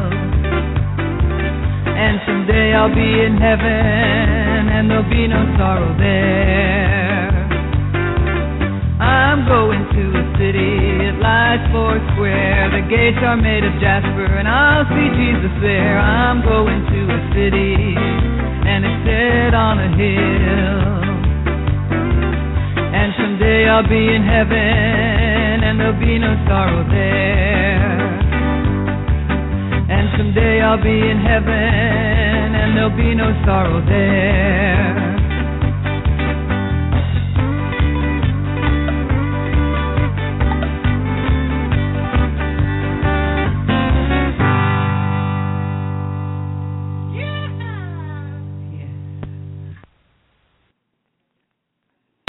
And someday I'll be in heaven, and there'll be no sorrow there. I'm going to a city, it lies four square. The gates are made of jasper, and I'll see Jesus there. I'm going to a city, and it's set on a hill. And someday I'll be in heaven, and there'll be no sorrow there. And someday I'll be in heaven, and there'll be no sorrow there.